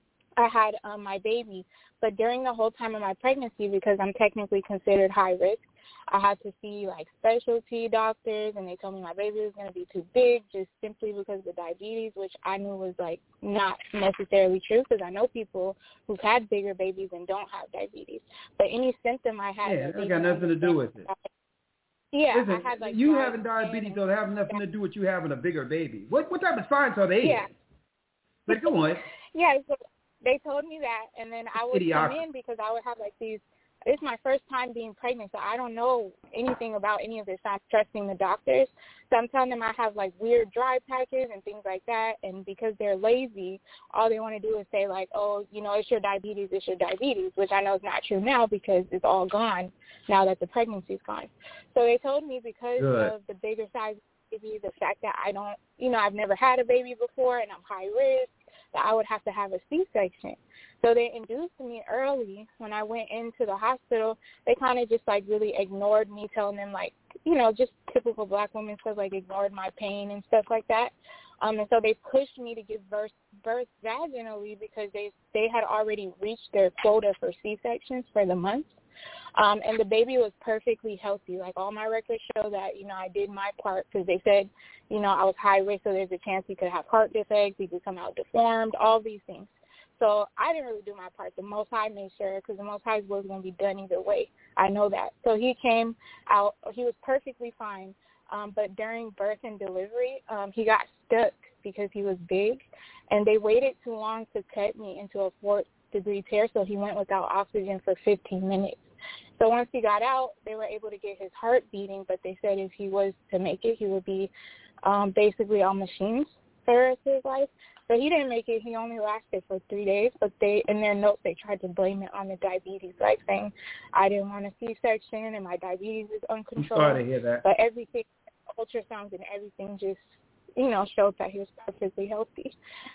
I had my baby. But during the whole time of my pregnancy, because I'm technically considered high risk, I had to see like specialty doctors, and they told me my baby was going to be too big just simply because of the diabetes, which I knew was like not necessarily true because I know people who've had bigger babies and don't have diabetes. But any symptom I had, that got nothing to do with it. Yeah, listen, I had like you having diabetes don't have nothing to do with you having a bigger baby. What type of science are they in? Like, go on. Yeah, so they told me that, and then I would come in because I would have like these. It's my first time being pregnant, so I don't know anything about any of this. I'm trusting the doctors. So I'm telling them I have, like, weird dry patches and things like that. And because they're lazy, all they want to do is say, like, oh, you know, it's your diabetes, which I know is not true now because it's all gone now that the pregnancy's gone. So they told me because of the bigger size baby, the fact that I don't, you know, I've never had a baby before and I'm high risk, that I would have to have a C-section. So they induced me early. When I went into the hospital, they kind of just, like, really ignored me, telling them, like, you know, just typical black women stuff, like, ignored my pain and stuff like that. And so they pushed me to give birth vaginally because they had already reached their quota for C-sections for the month. And the baby was perfectly healthy. Like, all my records show that, you know, I did my part because they said, you know, I was high risk, so there's a chance he could have heart defects, he could come out deformed, all these things. So I didn't really do my part. The Most High made sure because the Most High's was going to be done either way. I know that. So he came out. He was perfectly fine. But during birth and delivery, he got stuck because he was big. And they waited too long to cut me into a 4th-degree tear, so he went without oxygen for 15 minutes. So once he got out, they were able to get his heart beating, but they said if he was to make it, he would be basically on machines for the rest of his life. So he didn't make it. He only lasted for 3 days, but in their notes, they tried to blame it on the diabetes, like saying I didn't want a C-section and my diabetes is uncontrolled. I'm sorry to hear that. But everything, ultrasounds and everything just, you know, showed that he was perfectly healthy.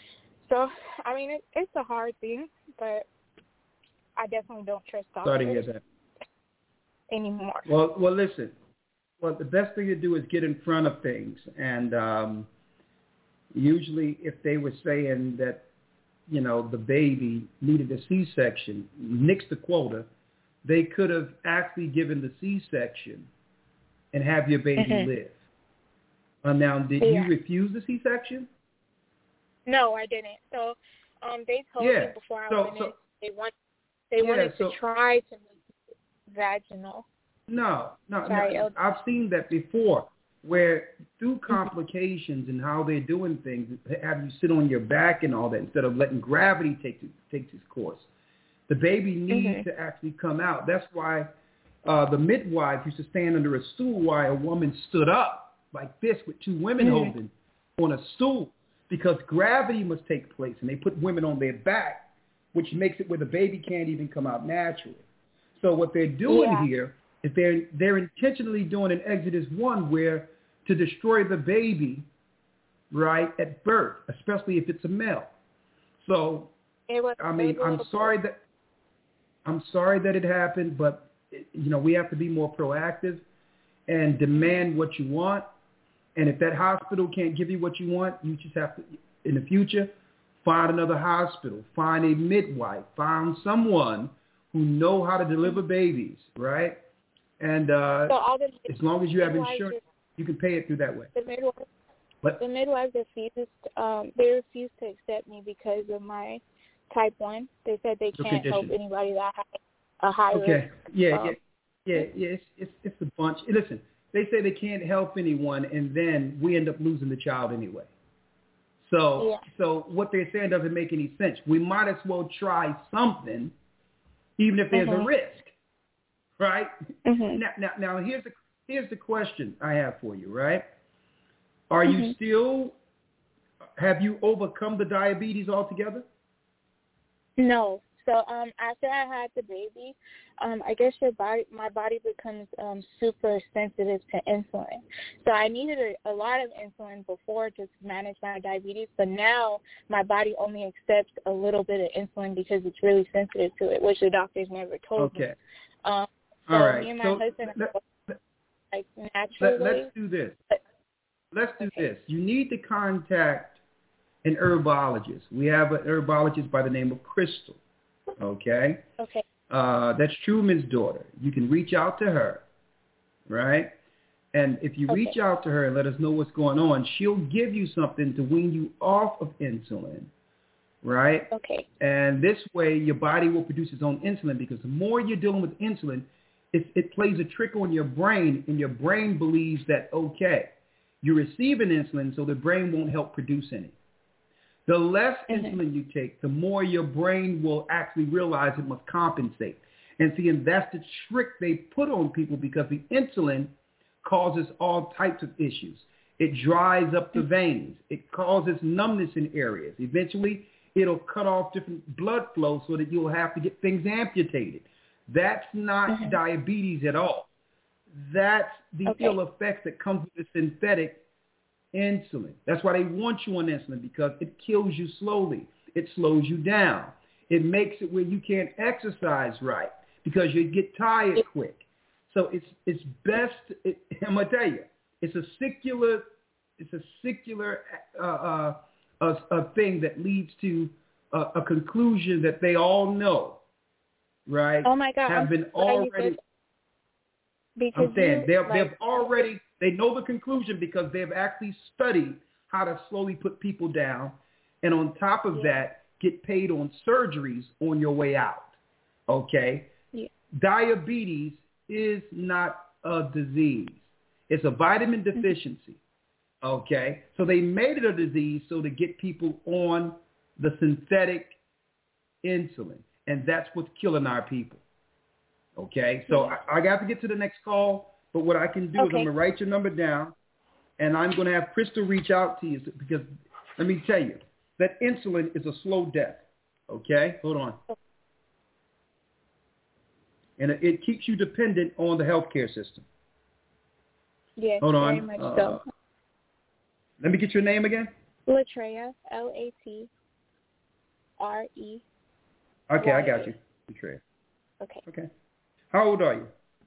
So, I mean, it's a hard thing, but I definitely don't trust doctors sorry to hear that. anymore. Well, listen. Well, the best thing to do is get in front of things, and usually, if they were saying that, you know, the baby needed a C-section, nixed the quota, they could have actually given the C-section and have your baby live. Now, did you refuse the C-section? No, I didn't. So they told me before I went in, they wanted to try to make it vaginal. No. Sorry, I've seen that before, where through complications and how they're doing things, have you sit on your back and all that instead of letting gravity take its course. The baby needs to actually come out. That's why the midwife used to stand under a stool while a woman stood up like this with two women holding on a stool, because gravity must take place, and they put women on their back, which makes it where the baby can't even come out naturally. So what they're doing here is they're intentionally doing an Exodus 1 where to destroy the baby, right, at birth, especially if it's a male. So, I'm sorry that it happened, but, you know, we have to be more proactive and demand what you want. And if that hospital can't give you what you want, you just have to, in the future, find another hospital, find a midwife, find someone who know how to deliver babies, right? And as long as you have insurance, you can pay it through that way. The midwives refused. They refused to accept me because of my type 1. They said they can't help anybody that has a high risk. It's a bunch. Listen, they say they can't help anyone, and then we end up losing the child anyway. So what they're saying doesn't make any sense. We might as well try something, even if there's a risk, right? Now here's the question I have for you, right? Are you still? Have you overcome the diabetes altogether? No. So after I had the baby, I guess my body becomes super sensitive to insulin. So I needed a lot of insulin before to manage my diabetes, but now my body only accepts a little bit of insulin because it's really sensitive to it, which the doctors never told me. All right. Me and my husband like naturally. Let's do this. Let's do this. You need to contact an herbologist. We have an herbologist by the name of Crystal. Okay? Okay. That's Truman's daughter. You can reach out to her, right? And if you reach out to her and let us know what's going on, she'll give you something to wean you off of insulin, right? Okay. And this way your body will produce its own insulin, because the more you're dealing with insulin, it plays a trick on your brain, and your brain believes that, okay, you're receiving insulin, so the brain won't help produce any. The less insulin you take, the more your brain will actually realize it must compensate. And see, and that's the trick they put on people, because the insulin causes all types of issues. It dries up the veins. It causes numbness in areas. Eventually, it'll cut off different blood flow so that you'll have to get things amputated. That's not diabetes at all. That's the ill effects that comes with the synthetic insulin. That's why they want you on insulin, because it kills you slowly. It slows you down. It makes it where you can't exercise right because you get tired quick. So it's best. I'm gonna tell you, it's a secular thing that leads to a conclusion that they all know, right? Oh my God! Have been already. Because I'm saying they've already. They know the conclusion because they've actually studied how to slowly put people down, and on top of that, get paid on surgeries on your way out. Okay? Yeah. Diabetes is not a disease. It's a vitamin deficiency. Okay? So they made it a disease so to get people on the synthetic insulin, and that's what's killing our people. Okay? So I got to get to the next call. But what I can do is I'm going to write your number down, and I'm going to have Crystal reach out to you, because let me tell you, that insulin is a slow death. Okay? Hold on. And it keeps you dependent on the healthcare system. Yes, hold on. Very much so. Let me get your name again. Latreia, Latre. Okay, I got you. Latreia. Okay. How old are you?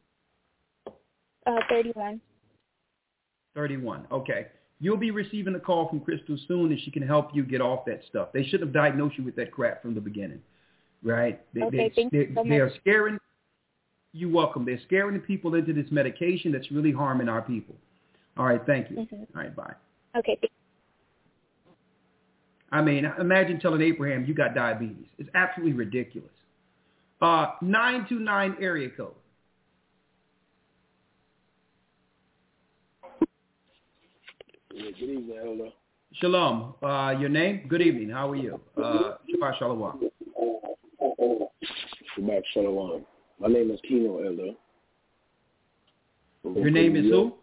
31. 31. Okay. You'll be receiving a call from Crystal soon, and she can help you get off that stuff. They should have diagnosed you with that crap from the beginning, right? Thank you so much. They are scaring. You're welcome. They're scaring the people into this medication that's really harming our people. All right. Thank you. All right. Bye. Okay. I mean, imagine telling Abraham you got diabetes. It's absolutely ridiculous. 929 area code. Yeah, good evening, Elder. Shalom. Your name? Good evening. How are you? Shabbat Shalom. Shabbat Shalom. My name is Keno, Elder. Your name is who?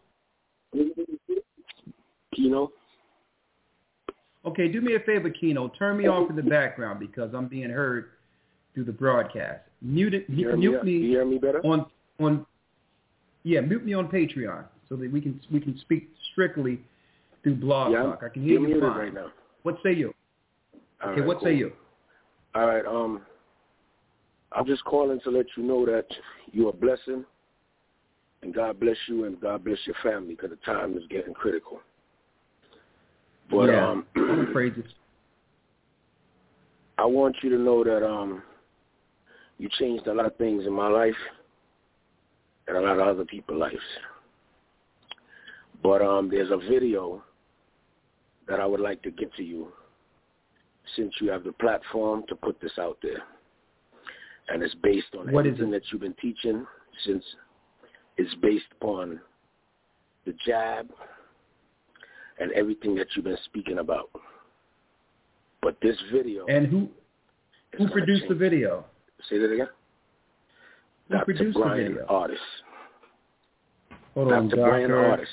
Keno. Okay, do me a favor, Keno. Turn me off in the background because I'm being heard through the broadcast. Mute me. You hear me better? Mute me on Patreon so that we can speak strictly through Blog Talk. I can hear you fine. Right now. What say you? All okay, right, what cool. say you? All right, I'm just calling to let you know that you're a blessing, and God bless you, and God bless your family, because the time is getting critical. But praises. I want you to know that you changed a lot of things in my life and a lot of other people's lives. But there's a video that I would like to get to you, since you have the platform to put this out there. And it's based on everything that you've been teaching, since it's based upon the jab and everything that you've been speaking about. But this video... And who produced the video? Say that again? Who produced Brian the video? Artis. Hold on, Dr. Brian Artis.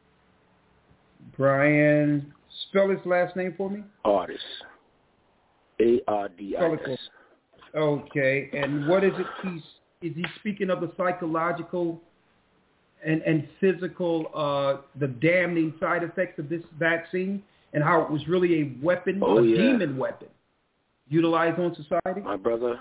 Brian, spell his last name for me? Artis. ARDIS. Okay, and what is it? Is he speaking of the psychological and physical, the damning side effects of this vaccine, and how it was really a weapon, demon weapon, utilized on society? My brother,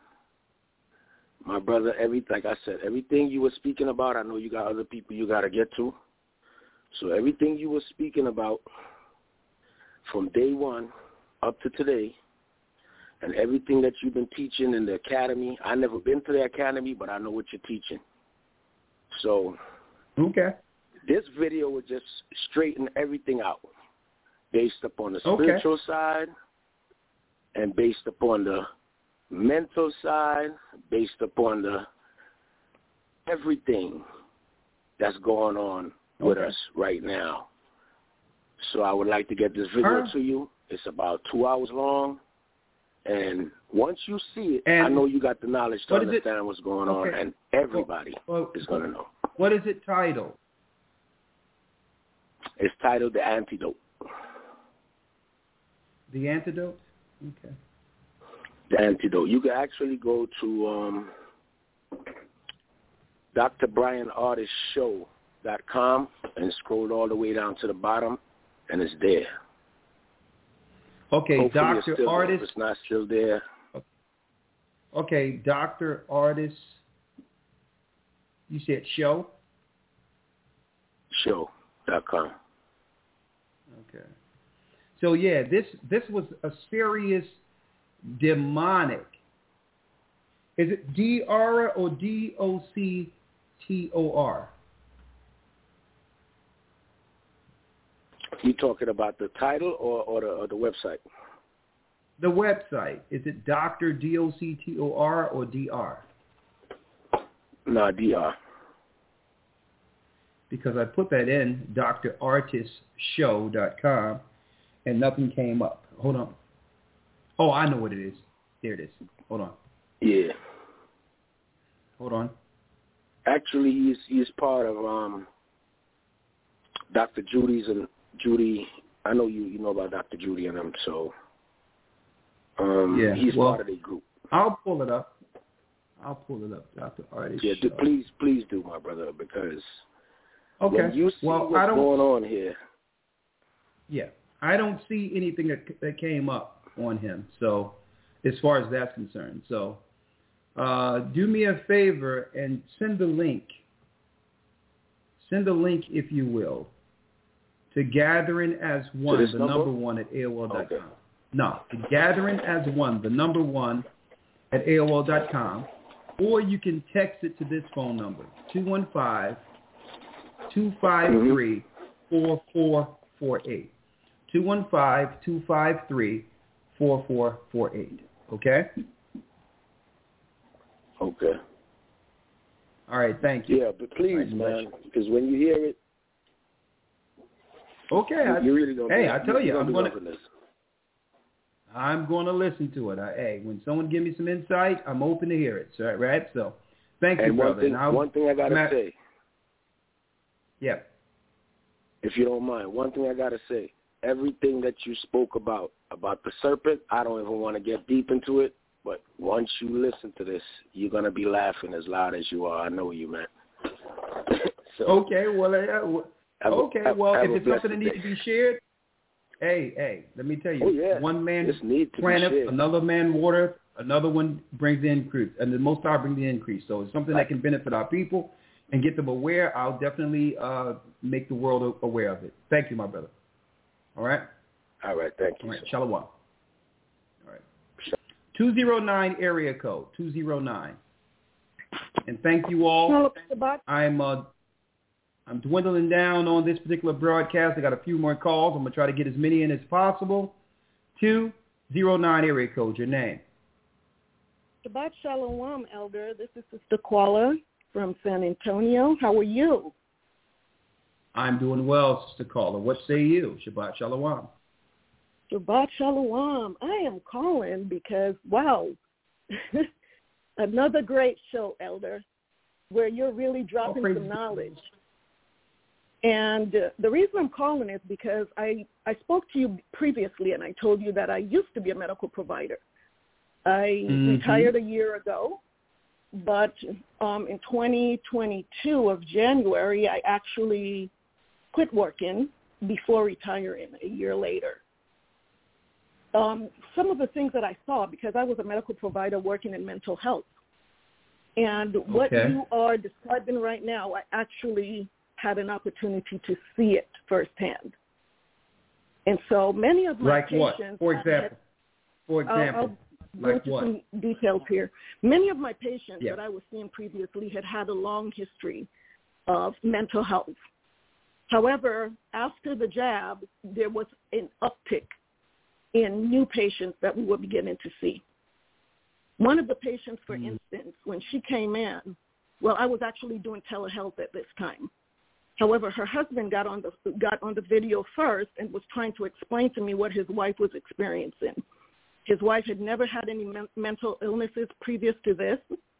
like I said, everything you were speaking about, I know you got other people you got to get to. So everything you were speaking about from day one up to today, and everything that you've been teaching in the academy, I never been to the academy, but I know what you're teaching. So this video would just straighten everything out based upon the spiritual side and based upon the mental side, based upon the everything that's going on with us right now. So I would like to get this video to you. It's about 2 hours long. And once you see it, I know you got the knowledge to understand what's going on, and everybody is going to know. What is it titled? It's titled The Antidote. The Antidote? Okay. The Antidote. You can actually go to drbrianartistshow.com and scroll all the way down to the bottom, and it's there. Okay, Hopefully Dr. Artis. If it's not still there. Okay, Dr. Artis. You said show? Show.com. Okay. So yeah, this was a serious demonic. Is it D-R or D-O-C-T-O-R? You talking about the title or the website? The website. Is it Dr. D-O-C-T-O-R or D-R? No, D-R. Because I put that in drartistshow.com and nothing came up. Hold on. Oh, I know what it is. There it is. Hold on. Yeah. Hold on. Actually, he's part of Dr. Judy. I know you know about Dr. Judy and him, so he's part of the group. I'll pull it up, Dr. Artis. Yeah, please do, my brother, because when you see what's going on here. Yeah, I don't see anything that came up on him, so as far as that's concerned. So do me a favor and send the link. Send the link, if you will, to Gathering as One, the number one at AOL.com. Okay. No, to Gathering as One, the number one at AOL.com. Or you can text it to this phone number, 215-253-4448. 215-253-4448. Okay? Okay. All right, thank you. Yeah, but please, man, because when you hear it, okay, you really don't. Hey, I tell you, I'm going to listen to it. Hey, when someone give me some insight, I'm open to hear it. Right? So, thank you, brother. One thing I gotta say. Yeah. If you don't mind, one thing I gotta say. Everything that you spoke about the serpent, I don't even want to get deep into it. But once you listen to this, you're gonna be laughing as loud as you are. I know you, man. So, okay. Well, if it's something that needs to be shared, hey, let me tell you, one man planteth, another man watereth, another one brings the increase, and the Most High brings the increase. So it's something that can benefit our people and get them aware. I'll definitely make the world aware of it. Thank you, my brother. All right? All right, thank you. All right, Shalom. All right. 209 area code, 209. And thank you all. I'm dwindling down on this particular broadcast. I got a few more calls. I'm going to try to get as many in as possible. 209 area code, your name. Shabbat Shalom, Elder. This is Sister Kuala from San Antonio. How are you? I'm doing well, Sister Kuala. What say you? Shabbat Shalom. Shabbat Shalom. I am calling because, wow, another great show, Elder, where you're really dropping some knowledge. And the reason I'm calling is because I spoke to you previously, and I told you that I used to be a medical provider. I retired a year ago, but in 2022 of January, I actually quit working before retiring a year later. Some of the things that I saw, because I was a medical provider working in mental health, and what you are describing right now, I actually had an opportunity to see it firsthand. And so many of my patients... Like what? For example? I'll go into some details here. Many of my patients that I was seeing previously had a long history of mental health. However, after the jab, there was an uptick in new patients that we were beginning to see. One of the patients, for instance, when she came in, well, I was actually doing telehealth at this time. However, her husband got on the video first and was trying to explain to me what his wife was experiencing. His wife had never had any mental illnesses previous to this.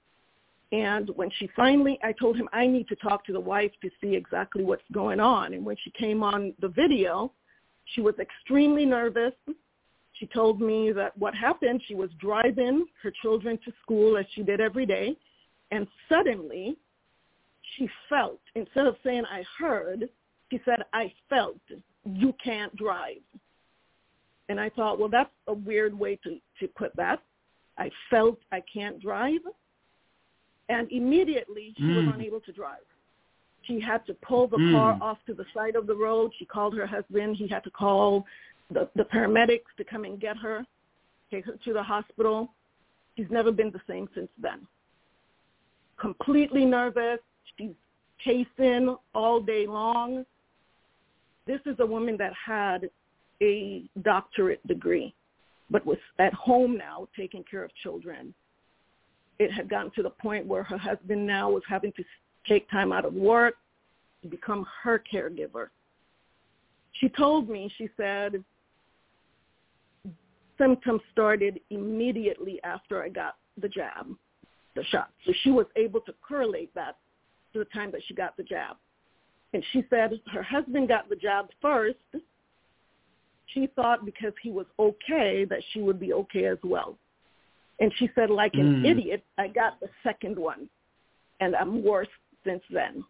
And when she finally, I told him I need to talk to the wife to see exactly what's going on. And when she came on the video, she was extremely nervous. She told me that what happened, she was driving her children to school as she did every day. And suddenly she felt, instead of saying I heard, she said, I felt, you can't drive. And I thought, well, that's a weird way to put that. I felt I can't drive. And immediately she was unable to drive. She had to pull the car off to the side of the road. She called her husband. He had to call the paramedics to come and get her, take her to the hospital. She's never been the same since then. Completely nervous. She's pacing all day long. This is a woman that had a doctorate degree, but was at home now taking care of children. It had gotten to the point where her husband now was having to take time out of work to become her caregiver. She told me, she said, symptoms started immediately after I got the jab, the shot. So she was able to correlate that to the time that she got the jab. And she said her husband got the jab first. She thought because he was okay that she would be okay as well. And she said, like an idiot, I got the second one, and I'm worse since then.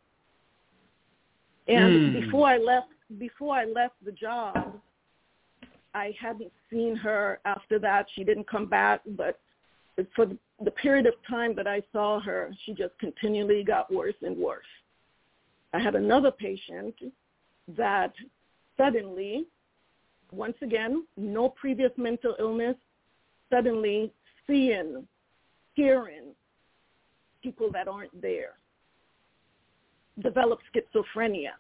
And before I left the job, I hadn't seen her after that. She didn't come back, but for the period of time that I saw her, she just continually got worse and worse. I had another patient that suddenly, once again, no previous mental illness, suddenly seeing, hearing people that aren't there, developed schizophrenia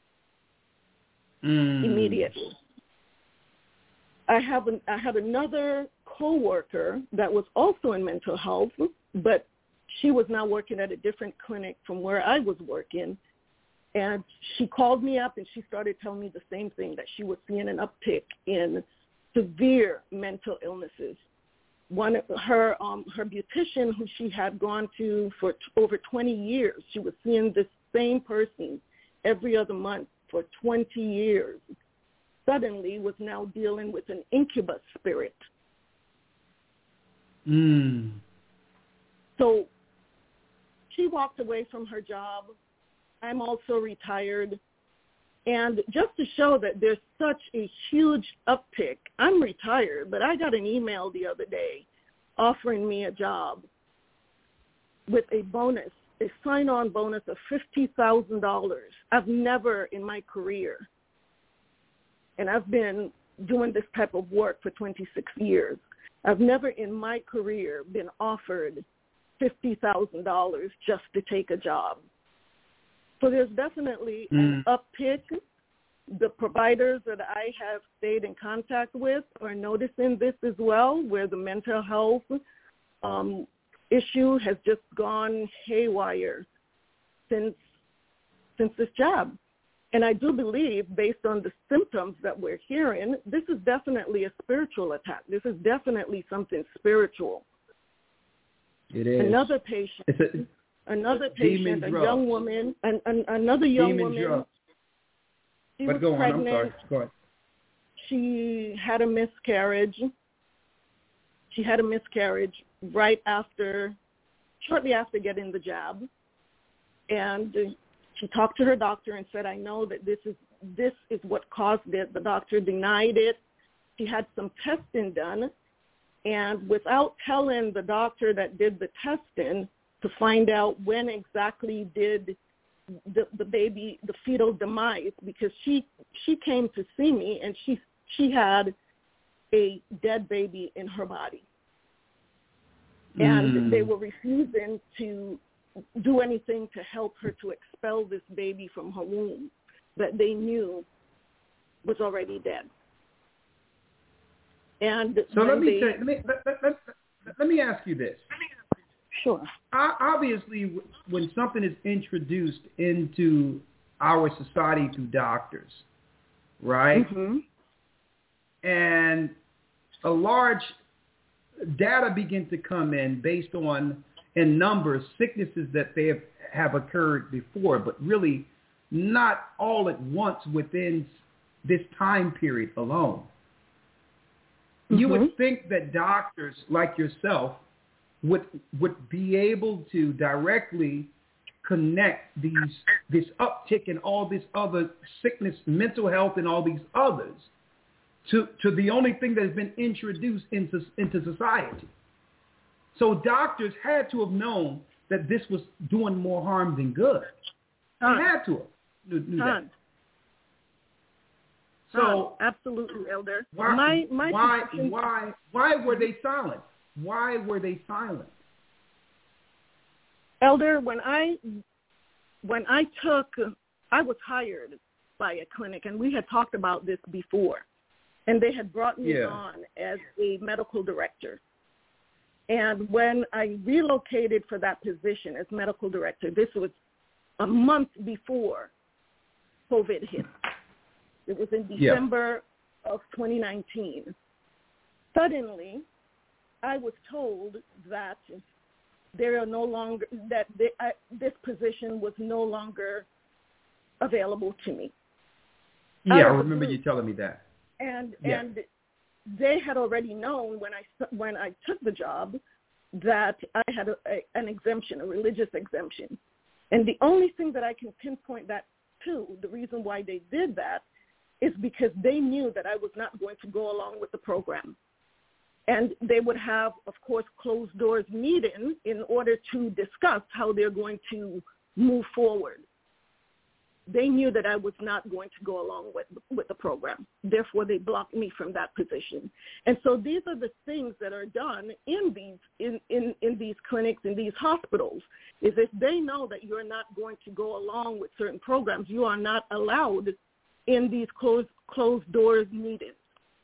immediately. I had another coworker that was also in mental health, but she was now working at a different clinic from where I was working. And she called me up and she started telling me the same thing, that she was seeing an uptick in severe mental illnesses. Her beautician, who she had gone to for over 20 years, she was seeing this same person every other month for 20 years, suddenly was now dealing with an incubus spirit. So she walked away from her job. I'm also retired. And just to show that there's such a huge uptick, I'm retired, but I got an email the other day offering me a job with a bonus, a sign-on bonus of $50,000. I've never in my career, and I've been doing this type of work for 26 years, I've never in my career been offered $50,000 just to take a job. So there's definitely an uptick. The providers that I have stayed in contact with are noticing this as well, where the mental health issue has just gone haywire since this jab. And I do believe, based on the symptoms that we're hearing, this is definitely a spiritual attack. This is definitely something spiritual. It is. Another patient, a young woman, another young woman. was go pregnant. on. I'm sorry. Go ahead. She had a miscarriage. She had a miscarriage shortly after getting the jab. And she talked to her doctor and said, I know that this is what caused it. The doctor denied it. She had some testing done. And without telling the doctor that did the testing to find out when exactly did the baby, the fetal demise, because she came to see me and she had a dead baby in her body. And they were refusing to do anything to help her to expel this baby from her womb that they knew was already dead. And so let me ask you this. Sure. Obviously, when something is introduced into our society through doctors, right? Mm-hmm. And a large data begins to come in based on, in numbers, sicknesses that they have occurred before, but really not all at once within this time period alone. Mm-hmm. You would think that doctors like yourself would be able to directly connect this uptick in all this other sickness, mental health, and all these others to the only thing that has been introduced into society. So doctors had to have known that this was doing more harm than good. They had to have knew that. So absolutely, Elder. Why were they silent? Why were they silent? Elder, when I was hired by a clinic, and we had talked about this before, and they had brought me on as a medical director. And when I relocated for that position as medical director, this was a month before COVID hit. It was in December of 2019. Suddenly, I was told that this position was no longer available to me. Yeah, I remember you telling me that. And they had already known when I took the job that I had an exemption, a religious exemption. And the only thing that I can pinpoint that to, the reason why they did that, is because they knew that I was not going to go along with the program. And they would have, of course, closed doors meeting in order to discuss how they're going to move forward. They knew that I was not going to go along with the program. Therefore, they blocked me from that position. And so these are the things that are done in these clinics, in these hospitals, is if they know that you're not going to go along with certain programs, you are not allowed in these closed doors meetings.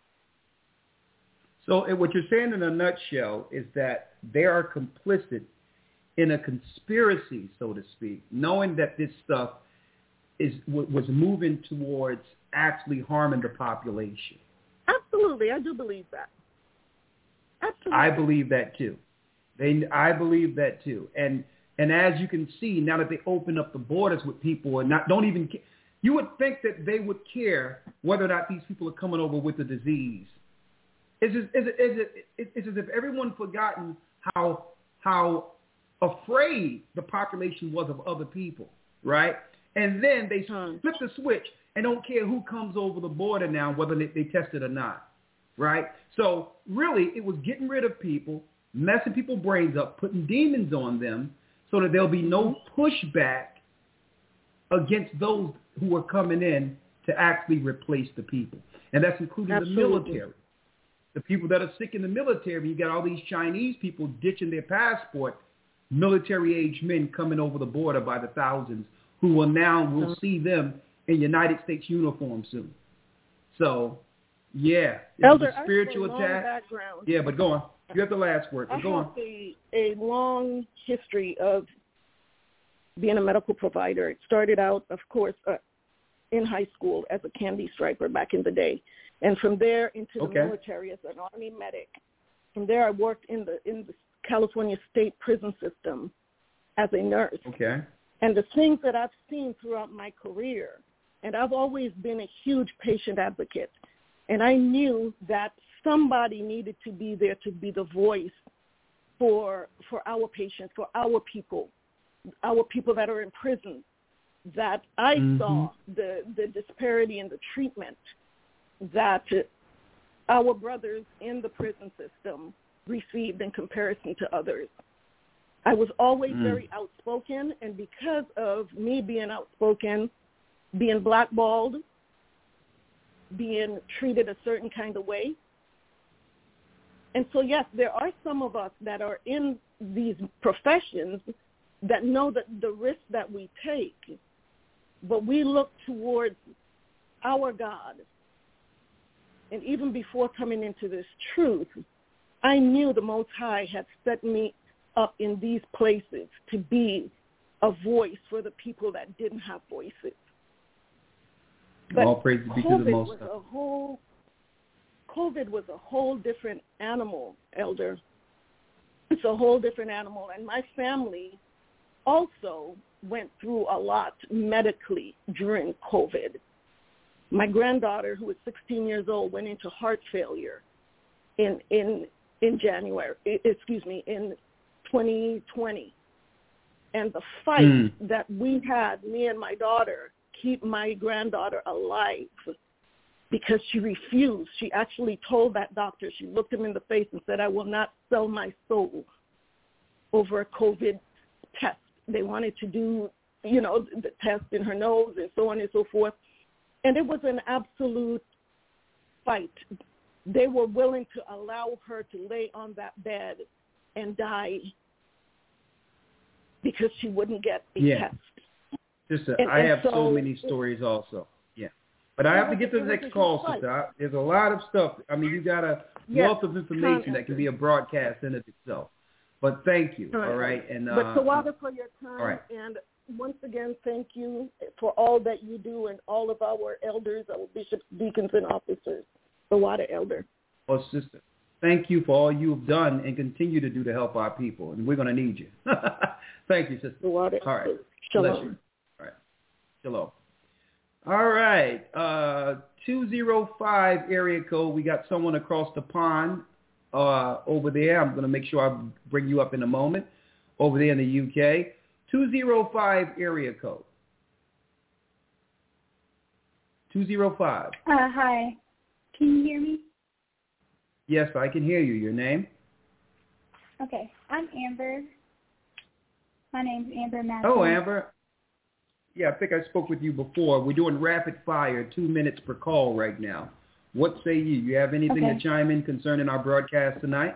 So what you're saying in a nutshell is that they are complicit in a conspiracy, so to speak, knowing that this stuff was moving towards actually harming the population. Absolutely. I do believe that. Absolutely. I believe that too. I believe that too. And as you can see, now that they open up the borders with people and don't even care, you would think that they would care whether or not these people are coming over with the disease. It's as if everyone forgotten how afraid the population was of other people, right? And then they flip the switch and don't care who comes over the border now, whether they tested or not, right? So really, it was getting rid of people, messing people's brains up, putting demons on them so that there'll be no pushback against those who are coming in to actually replace the people. And that's including the military. The people that are sick in the military, you got all these Chinese people ditching their passport, military-age men coming over the border by the thousands who will see them in United States uniform soon. So, yeah, it's a spiritual attack. Background. Yeah, but go on. You have the last word. But go on. I have a long history of being a medical provider. It started out, of course, in high school as a candy striper back in the day. And from there into the military as an Army medic. From there, I worked in the California state prison system as a nurse. Okay. And the things that I've seen throughout my career And I've always been a huge patient advocate. And I knew that somebody needed to be there to be the voice for our patients, for our people that are in prison, that I saw the disparity in the treatment that our brothers in the prison system received in comparison to others. I was always very outspoken, and because of me being outspoken, being blackballed, being treated a certain kind of way. And so, yes, there are some of us that are in these professions that know that the risk that we take, but we look towards our God. And even before coming into this truth, I knew the Most High had set me up in these places to be a voice for the people that didn't have voices. But all praise be to the Most High. COVID was a whole different animal, Elder. It's a whole different animal. And my family also went through a lot medically during COVID. My granddaughter, who was 16 years old, went into heart failure in 2020. And the fight that we had, me and my daughter, keep my granddaughter alive, because she refused. She actually told that doctor, she looked him in the face and said, I will not sell my soul over a COVID test. They wanted to do, the test in her nose and so on and so forth. And it was an absolute fight. They were willing to allow her to lay on that bed and die because she wouldn't get a test. I have so many stories also. Yeah. But I have to get to the next call, sister. There's a lot of stuff. I mean, you got a wealth of information that can be a broadcast in itself. But thank you, all right? And but Tawada, for your time, right. And once again, thank you for all that you do and all of our elders, our bishops, deacons, and officers. Tawada, Elder. Well, sister, thank you for all you've done and continue to do to help our people, and we're going to need you. Thank you, sister. Tawada, all right. Shalom. Bless you. All right. Shalom. All right. 205 area code. We got someone across the pond over there. I'm going to make sure I bring you up in a moment. Over there in the UK. 205 area code. 205. Hi. Can you hear me? Yes, I can hear you. Your name? Okay. I'm Amber. My name's Amber Matthews. Oh, Amber. Yeah, I think I spoke with you before. We're doing rapid fire, 2 minutes per call right now. What say you? You have anything to chime in concerning our broadcast tonight?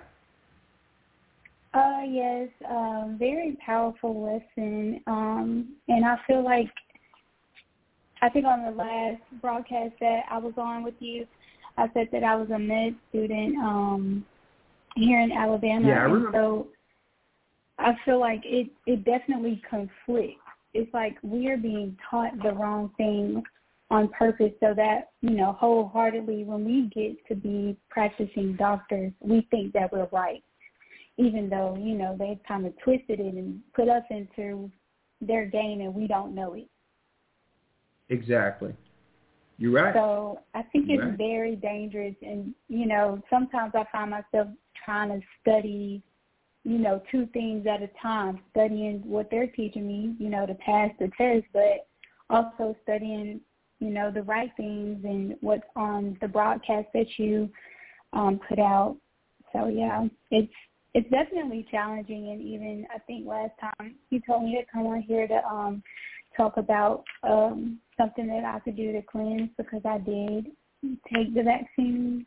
Yes. Very powerful lesson. And I feel like, I think on the last broadcast that I was on with you, I said that I was a med student here in Alabama. Yeah, I remember. And so I feel like it definitely conflicts. It's like we are being taught the wrong thing on purpose so that, wholeheartedly when we get to be practicing doctors, we think that we're right, even though, they've kind of twisted it and put us into their game and we don't know it. Exactly. You're right. So I think it's very dangerous. And, sometimes I find myself trying to study two things at a time, studying what they're teaching me, to pass the test, but also studying, the right things and what's on the broadcast that you put out. So, yeah, it's definitely challenging. And even I think last time you told me to come on here to talk about something that I could do to cleanse because I did take the vaccine.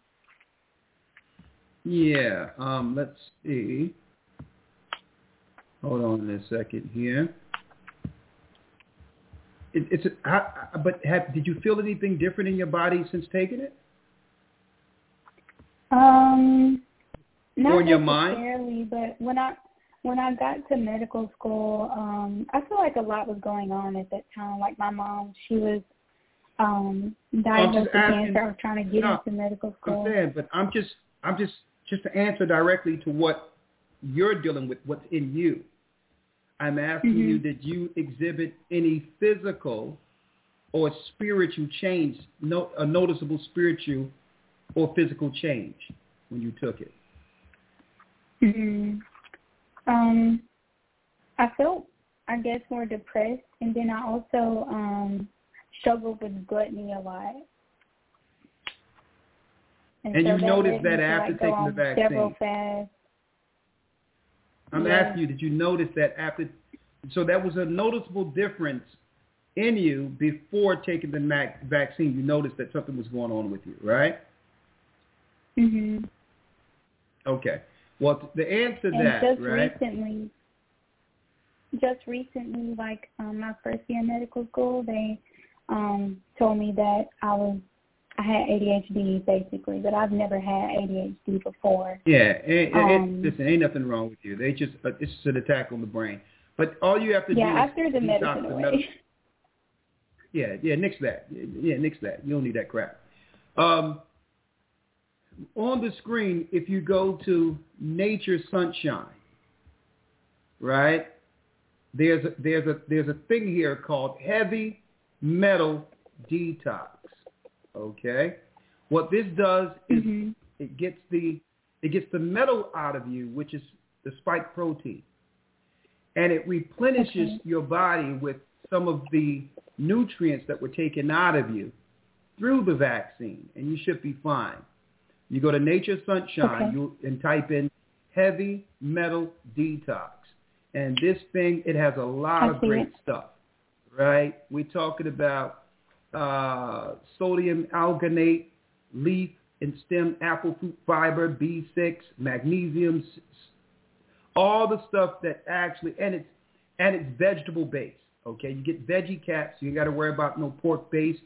Yeah, let's see. Hold on a second here. Did you feel anything different in your body since taking it? Not or in your necessarily, mind? But when I got to medical school, I feel like a lot was going on at that time. Like my mom, she was diagnosed with cancer. I was trying to get into medical school. I'm saying, but I'm just to answer directly to what you're dealing with, what's in you. I'm asking you, did you exhibit any physical or spiritual change, a noticeable spiritual or physical change when you took it? I felt, I guess, more depressed, and then I also struggled with gluttony a lot. And so you noticed that after taking the vaccine? Several fasts. I'm asking you, did you notice that after? So that was a noticeable difference in you before taking the vaccine. You noticed that something was going on with you, right? Mhm. Okay. Well, the answer to and that, just right? recently, like my first year in medical school, they told me that I had ADHD basically, but I've never had ADHD before. Yeah, listen, ain't nothing wrong with you. They just it's just an attack on the brain. But all you have to do is I threw the medicine away. Yeah, nix that. Yeah, nix that. You don't need that crap. On the screen, if you go to Nature Sunshine, right? There's a thing here called Heavy Metal Detox. Okay, what this does is it gets the metal out of you, which is the spike protein, and it replenishes your body with some of the nutrients that were taken out of you through the vaccine, and you should be fine. You go to Nature Sunshine, and type in Heavy Metal Detox, and this thing, it has a lot of great stuff, right? We're talking about sodium alginate, leaf and stem apple fruit fiber, B6, magnesium, all the stuff that actually, and it's vegetable based. Okay, you get veggie caps, so you got to worry about no pork base.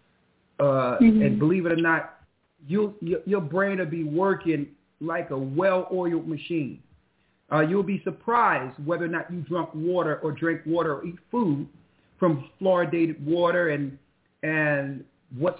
And believe it or not, your brain will be working like a well-oiled machine. You'll be surprised whether or not you drink water or eat food from fluoridated water and what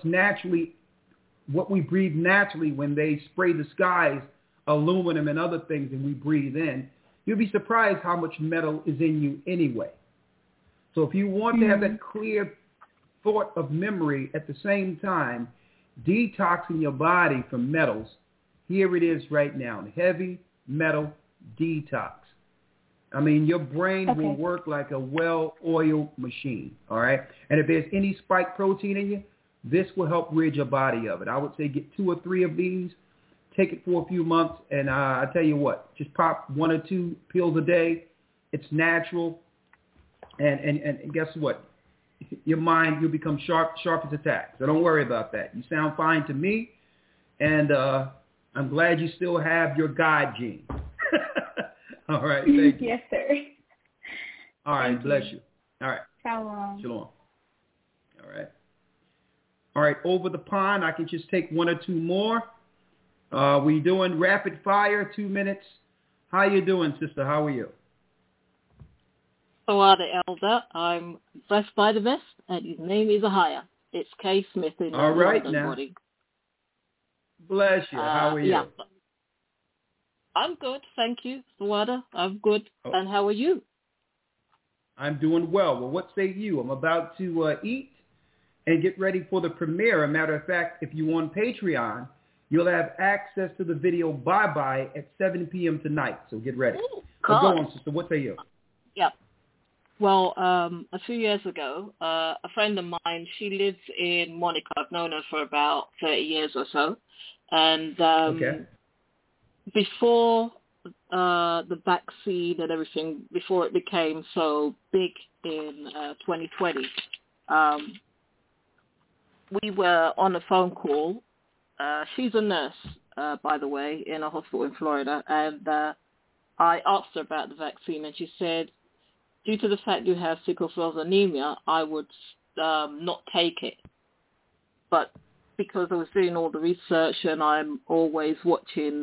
we breathe naturally when they spray the skies, aluminum and other things, and we breathe in. You'll be surprised how much metal is in you anyway. So if you want to have that clear thought of memory at the same time, detoxing your body from metals, here it is right now, Heavy Metal Detox. I mean, your brain will work like a well-oiled machine, all right? And if there's any spike protein in you, this will help rid your body of it. I would say get 2 or 3 of these, take it for a few months, and I tell you what, just pop 1 or 2 pills a day. It's natural, and guess what? Your mind, you'll become sharp as a tack. So don't worry about that. You sound fine to me, and I'm glad you still have your God gene. All right, thank you. Yes, sir. All right, bless you. All right. Shalom. Shalom. All right, over the pond, I can just take 1 or 2 more. We doing rapid fire, 2 minutes. How you doing, sister? How are you? Sawada Elder. I'm blessed by the best, and his name is Ahaya. It's Kay Smith in all right, London now. Body. Bless you. How are you? Yeah. I'm good, thank you, Sawada. I'm good. And how are you? I'm doing well. Well, what say you? I'm about to eat and get ready for the premiere. As a matter of fact, if you're on Patreon, you'll have access to the video Bye-Bye at 7 p.m. tonight. So get ready. Go on, sister. What say you? Yeah. Well, a few years ago, a friend of mine, she lives in Monaco. I've known her for about 30 years or so. And before the vaccine and everything, before it became so big in 2020, we were on a phone call. She's a nurse, by the way, in a hospital in Florida. And I asked her about the vaccine, and she said, due to the fact you have sickle cell anemia, I would not take it. But because I was doing all the research and I'm always watching,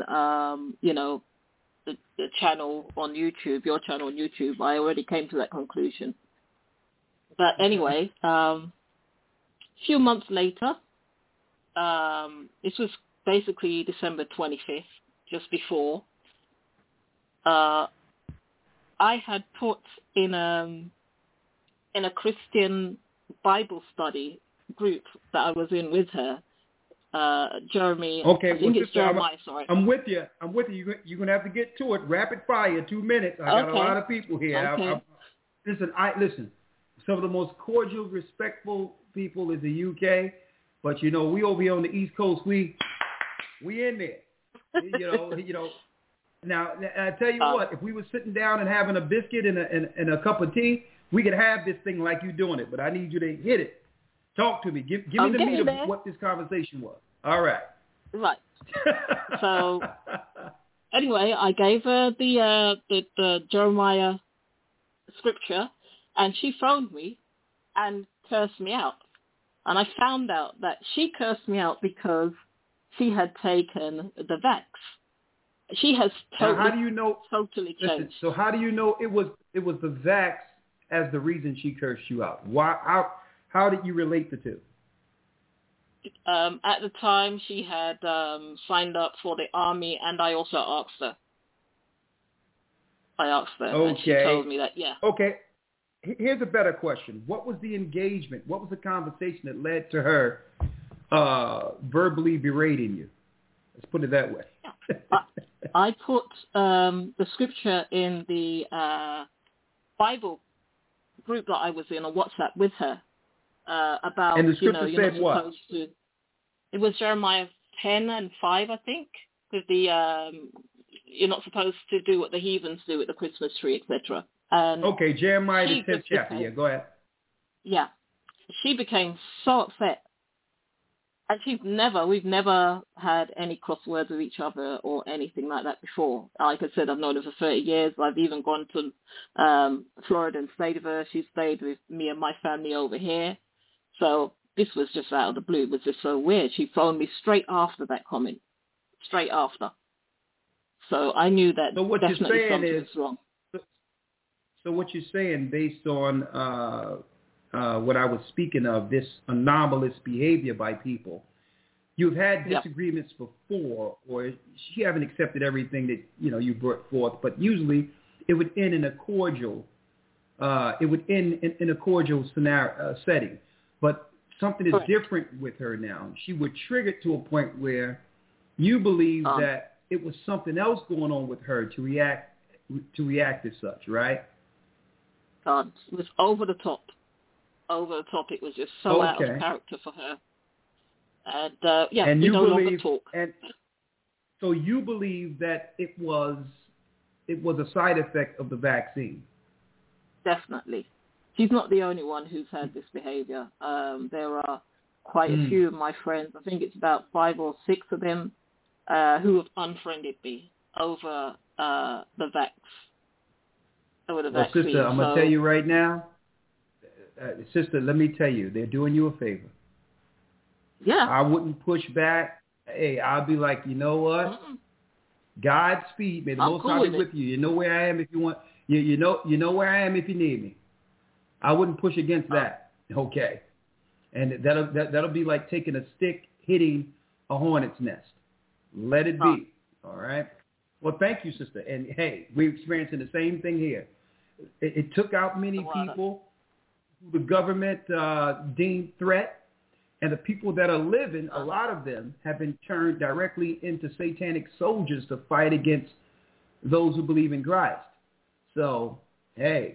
the channel on YouTube, your channel on YouTube, I already came to that conclusion. But anyway, a few months later, this was basically December 25th, just before, I had put in a Christian Bible study group that I was in with her. Jeremy. Okay, I think it's Jeremiah. Sorry. I'm with you. You're gonna have to get to it. Rapid fire, 2 minutes. I got a lot of people here. Okay. Listen. Some of the most cordial, respectful people is the UK, but we over here on the East Coast, we in there. Now I tell you what, if we were sitting down and having a biscuit and a cup of tea, we could have this thing like you doing it. But I need you to hit it. Talk to me. Give me the meat of what this conversation was. All right. Right. So anyway, I gave her the Jeremiah scripture, and she phoned me and cursed me out. And I found out that she cursed me out because she had taken the vax. She has totally changed. Listen, so how do you know it was the vax as the reason she cursed you out? Why? How did you relate the two? At the time, she had signed up for the army, and I also asked her. And she told me that, yeah. Okay. Here's a better question. What was the engagement? What was the conversation that led to her verbally berating you? Let's put it that way. I put the scripture in the Bible group that I was in on WhatsApp with her about, and the scripture said what? It was Jeremiah 10:5, I think, with the you're not supposed to do what the heathens do at the Christmas tree, etc. Okay, Jeremiah the 10th chapter. Yeah, go ahead. Yeah, she became so upset. And we've never had any crosswords with each other or anything like that before. Like I said, I've known her for 30 years. I've even gone to Florida and stayed with her. She stayed with me and my family over here. So this was just out of the blue. It was just so weird. She phoned me straight after that comment. Straight after. So I knew that definitely something was wrong. So what you're saying, based on what I was speaking of, this anomalous behavior by people, you've had disagreements before, or she haven't accepted everything that you brought forth, but usually it would end in a cordial. It would end in a cordial scenario setting, but something is different with her now. She would trigger to a point where you believe that it was something else going on with her to react as such, right? It was over the top. Over the top. It was just so out of character for her. And we no longer talk. And so you believe that it was a side effect of the vaccine? Definitely. She's not the only one who's had this behavior. There are quite a few of my friends. I think it's about 5 or 6 of them who have unfriended me over the vax. Over the vaccine. Sister, I'm going to tell you right now, sister, let me tell you, they're doing you a favor. Yeah. I wouldn't push back. Hey, I'll be like, you know what? Godspeed. May the Most High be with you. You know where I am if you want. You know where I am if you need me. I wouldn't push against that. Okay. And that'll be like taking a stick hitting a hornet's nest. Let it be. All right. Well, thank you, sister. And hey, we're experiencing the same thing here. It took out many people who the government deemed threat, and the people that are living, a lot of them have been turned directly into satanic soldiers to fight against those who believe in Christ. So, hey,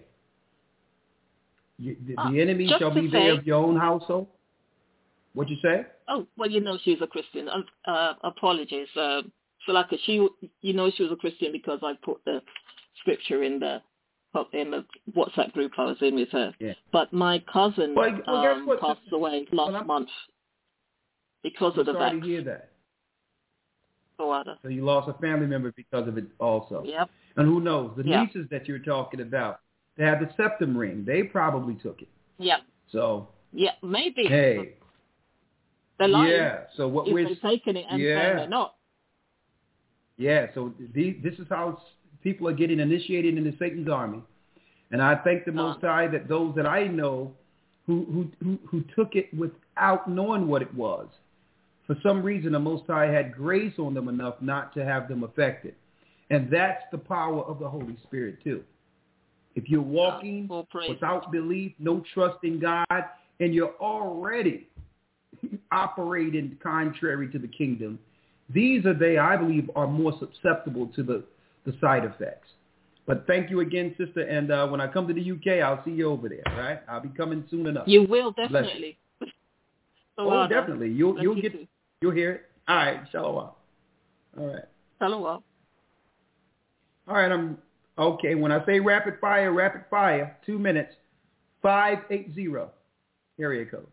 the enemy shall be there of your own household. What'd you say? Oh, well, she's a Christian. Apologies. So like she was a Christian because I put the scripture in the WhatsApp group I was in with her. Yeah. But my cousin passed away last month because of the vax. Sorry to hear that. So you lost a family member because of it also. Yep. And who knows? The nieces that you're talking about, they have the septum ring. They probably took it. Yep. So. Yeah, maybe. Hey. They're lying. Yeah. So what we're taking it and saying they're not. Yeah, so this is how people are getting initiated into Satan's army. And I thank the Most High that those that I know who took it without knowing what it was, for some reason the Most High had grace on them enough not to have them affected. And that's the power of the Holy Spirit too. If you're walking without belief, no trust in God, and you're already operating contrary to the kingdom, these are I believe, are more susceptible to the side effects. But thank you again, sister. And when I come to the UK, I'll see you over there, right? I'll be coming soon enough. You will, definitely. Oh, definitely. You'll hear it. All right. Shalom. All right. Shalom. All right. Okay. When I say rapid fire, 2 minutes. 580 area code.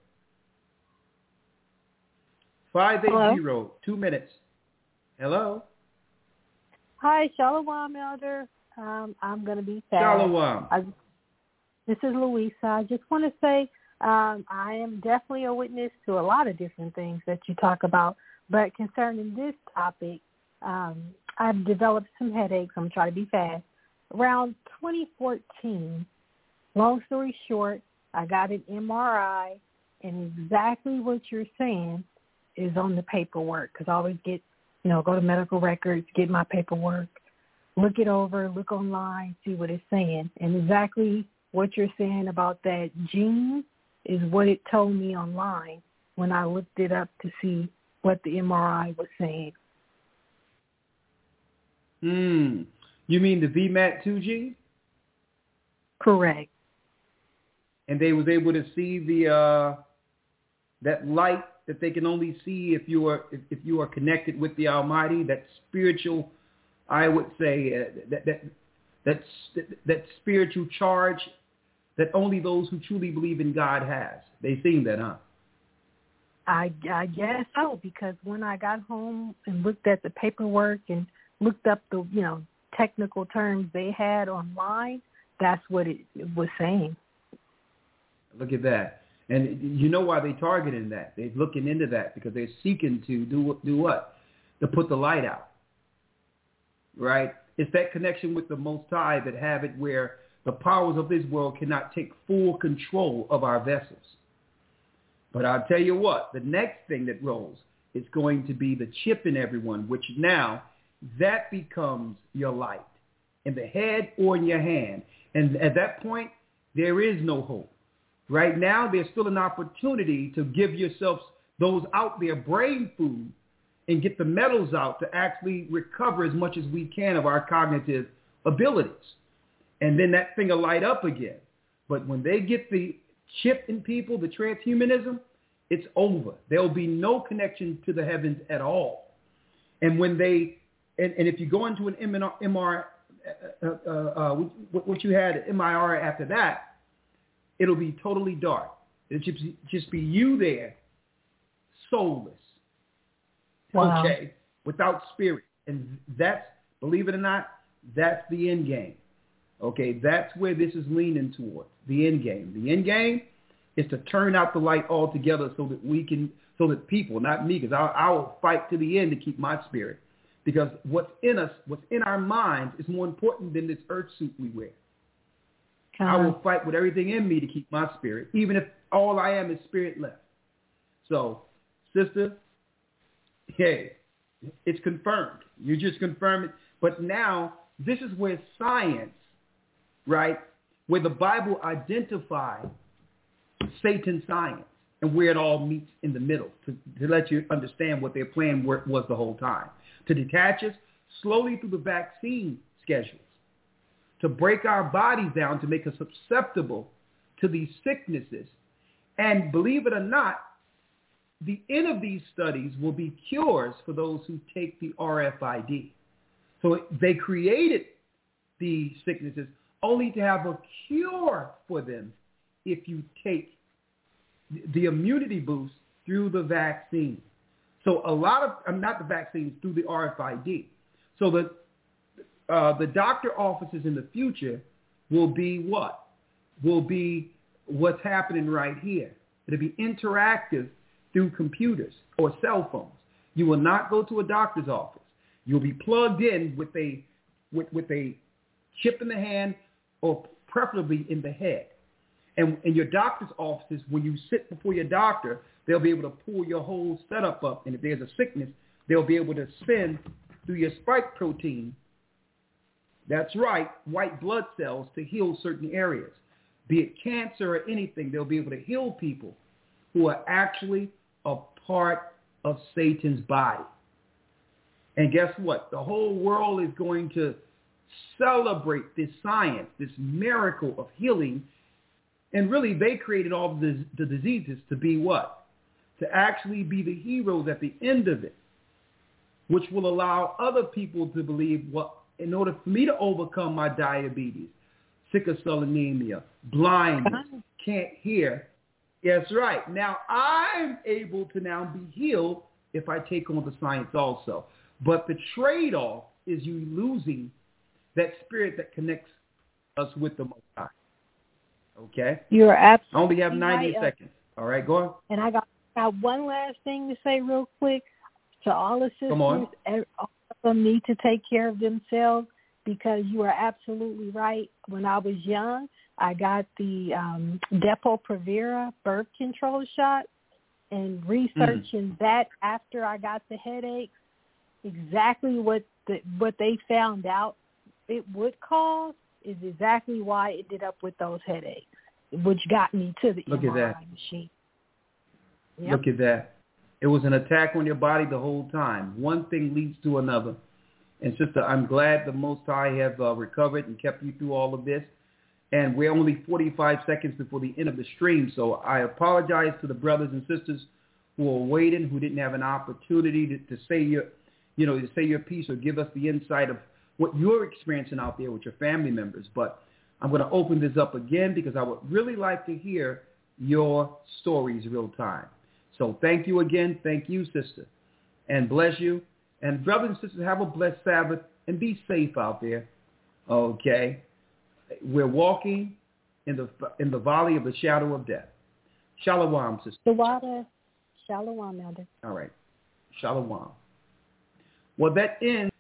580. Hello? 2 minutes. Hello. Hi, Shalom, Elder. I'm going to be fast. Shalom. This is Louisa. I just want to say I am definitely a witness to a lot of different things that you talk about. But concerning this topic, I've developed some headaches. I'm trying to be fast. Around 2014, long story short, I got an MRI, and exactly what you're saying is on the paperwork, because I always get, go to medical records, get my paperwork, look it over, look online, see what it's saying. And exactly what you're saying about that gene is what it told me online when I looked it up to see what the MRI was saying. You mean the VMAT2 gene? Correct. And they was able to see the that light that they can only see if you are connected with the Almighty, that spiritual, I would say, that spiritual charge that only those who truly believe in God has. They seen that, huh? I guess so, because when I got home and looked at the paperwork and looked up the technical terms they had online, that's what it was saying. Look at that. And you know why they targeting that? They're looking into that because they're seeking to do what? To put the light out, right? It's that connection with the Most High that have it where the powers of this world cannot take full control of our vessels. But I'll tell you what, the next thing that rolls is going to be the chip in everyone, which now that becomes your light in the head or in your hand. And at that point, there is no hope. Right now, there's still an opportunity to give yourselves, those out there, brain food and get the metals out to actually recover as much as we can of our cognitive abilities. And then that thing will light up again. But when they get the chip in people, the transhumanism, it's over. There will be no connection to the heavens at all. And when they, and if you go into an MR, what you had, MIR after that, it'll be totally dark. It'll just be you there, soulless. Wow. Okay, without spirit. And that's, believe it or not, that's the end game. Okay, that's where this is leaning towards, the end game. The end game is to turn out the light altogether so that people, not me, because I will fight to the end to keep my spirit. Because what's in us, what's in our minds is more important than this earth suit we wear. I will fight with everything in me to keep my spirit, even if all I am is spirit left. So, sister, hey, it's confirmed. You just confirmed it. But now, this is where science, right, where the Bible identifies Satan's science and where it all meets in the middle to let you understand what their plan was the whole time. To detach us slowly through the vaccine schedules, to break our bodies down, to make us susceptible to these sicknesses. And believe it or not, the end of these studies will be cures for those who take the RFID. So they created these sicknesses only to have a cure for them if you take the immunity boost through the vaccine. So a lot of, not the vaccines, through the RFID. So the doctor offices in the future will be what? Will be what's happening right here. It'll be interactive through computers or cell phones. You will not go to a doctor's office. You'll be plugged in with a chip in the hand or preferably in the head. And in your doctor's offices, when you sit before your doctor, they'll be able to pull your whole setup up. And if there's a sickness, they'll be able to send through your spike protein, that's right, white blood cells to heal certain areas. be it cancer or anything, they'll be able to heal people who are actually a part of Satan's body. And guess what? The whole world is going to celebrate this science, this miracle of healing. And really, they created all the diseases to be what? To actually be the heroes at the end of it, which will allow other people to believe, well, in order for me to overcome my diabetes, sickle cell anemia, blindness, can't hear. That's right. Now I'm able to now be healed if I take on the science also. But the trade-off is you losing that spirit that connects us with the Most High. Okay? You're absolutely I only have 90 right. seconds. All right, go on. And I got one last thing to say real quick. To all the sisters, all of them need to take care of themselves, because you are absolutely right. When I was young, I got the Depo-Provera birth control shot, and researching that after I got the headaches, exactly what they found out it would cause is exactly why it ended up with those headaches, which got me to the MRI machine. Yep. Look at that. It was an attack on your body the whole time. One thing leads to another. And sister, I'm glad the Most High have recovered and kept you through all of this. And we're only 45 seconds before the end of the stream. So I apologize to the brothers and sisters who are waiting, who didn't have an opportunity to say your piece or give us the insight of what you're experiencing out there with your family members. But I'm going to open this up again because I would really like to hear your stories real time. So thank you again. Thank you, sister. And bless you. And brothers and sisters, have a blessed Sabbath and be safe out there. Okay? We're walking in the valley of the shadow of death. Shalom, sister. Shalom, Elder. All right. Shalom. Well, that ends